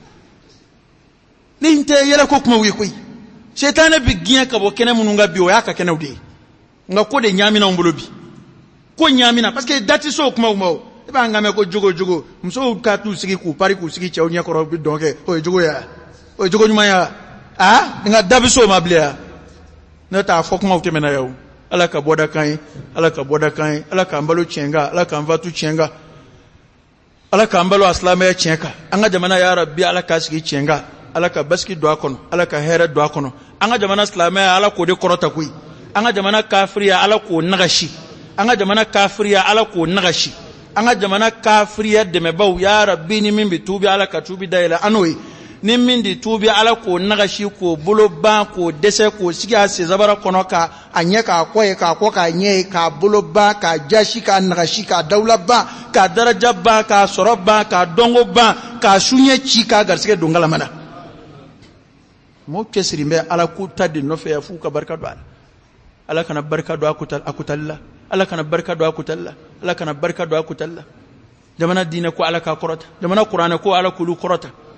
ni tɛ yɛlɛ ko kuma ye koyi sɛtanɛ bɛ gɛn ka bɔ kɛnɛ minnu kan bi o y'a ka kɛnɛw de ye nka ko de ɲaamina anw bolo bi ko ɲaamina parce que dati so kuma ma o i b'a ngamɛ ko jogo musow ka t'u sigi k'u pari k'u sigi cɛw ɲɛkɔrɔ bi dɔn kɛ o ye jogo ya o ye jogo ɲuman ya nka dabi so ma bilen ya ne t'a fɔ kumaw tɛmɛna ya o ala ka bɔda kan ye ala ka bɔda kan ye ala k'an balo tiɲɛ kan ala k'an fatu tiɲɛ kan ala k'an balo asilamɛya tiɲɛ kan an ka jamana ya rabbi ala k'a sigi tiɲɛ kan ala ka basiki don a kɔnɔ ala ka hɛrɛ don a kɔnɔ an ka jamana silamɛya ala k'o de kɔrɔta koyi an ka jamana kafiriya ala k'o nagasi an ka jamana kafiriya ala k'o nagasi an ka jamana kafiriya dɛmɛbaw ya rabbi ni min bɛ tuubi ala ka tuubi dayɛlɛ an n'o ye ni min de tuubi ala k'o nagasi k'o bolo ban k'o dɛsɛ k'o sigi a senzabara kɔnɔ k'a ɲɛ k'a kɔ ye k'a kɔ k'a ɲɛ ye k'a bolo ban k'a jasi k'a nagasi k'a dawula ban k'a daraja ban k'a sɔrɔ ban k'a dɔnko ban k'a suɲɛ ci k'a garisɛgɛ don galamana mo cɛsiri bɛ ala ko ta de nɔfɛ ya f'u ka barika don a la ala kana barika don a kutali la ala kana barika don a kutali la ala kana barika don a kutali la jamana diinɛ ko ala k'a kɔrɔta jamana kuranɛ ko ala k'olu kɔrɔta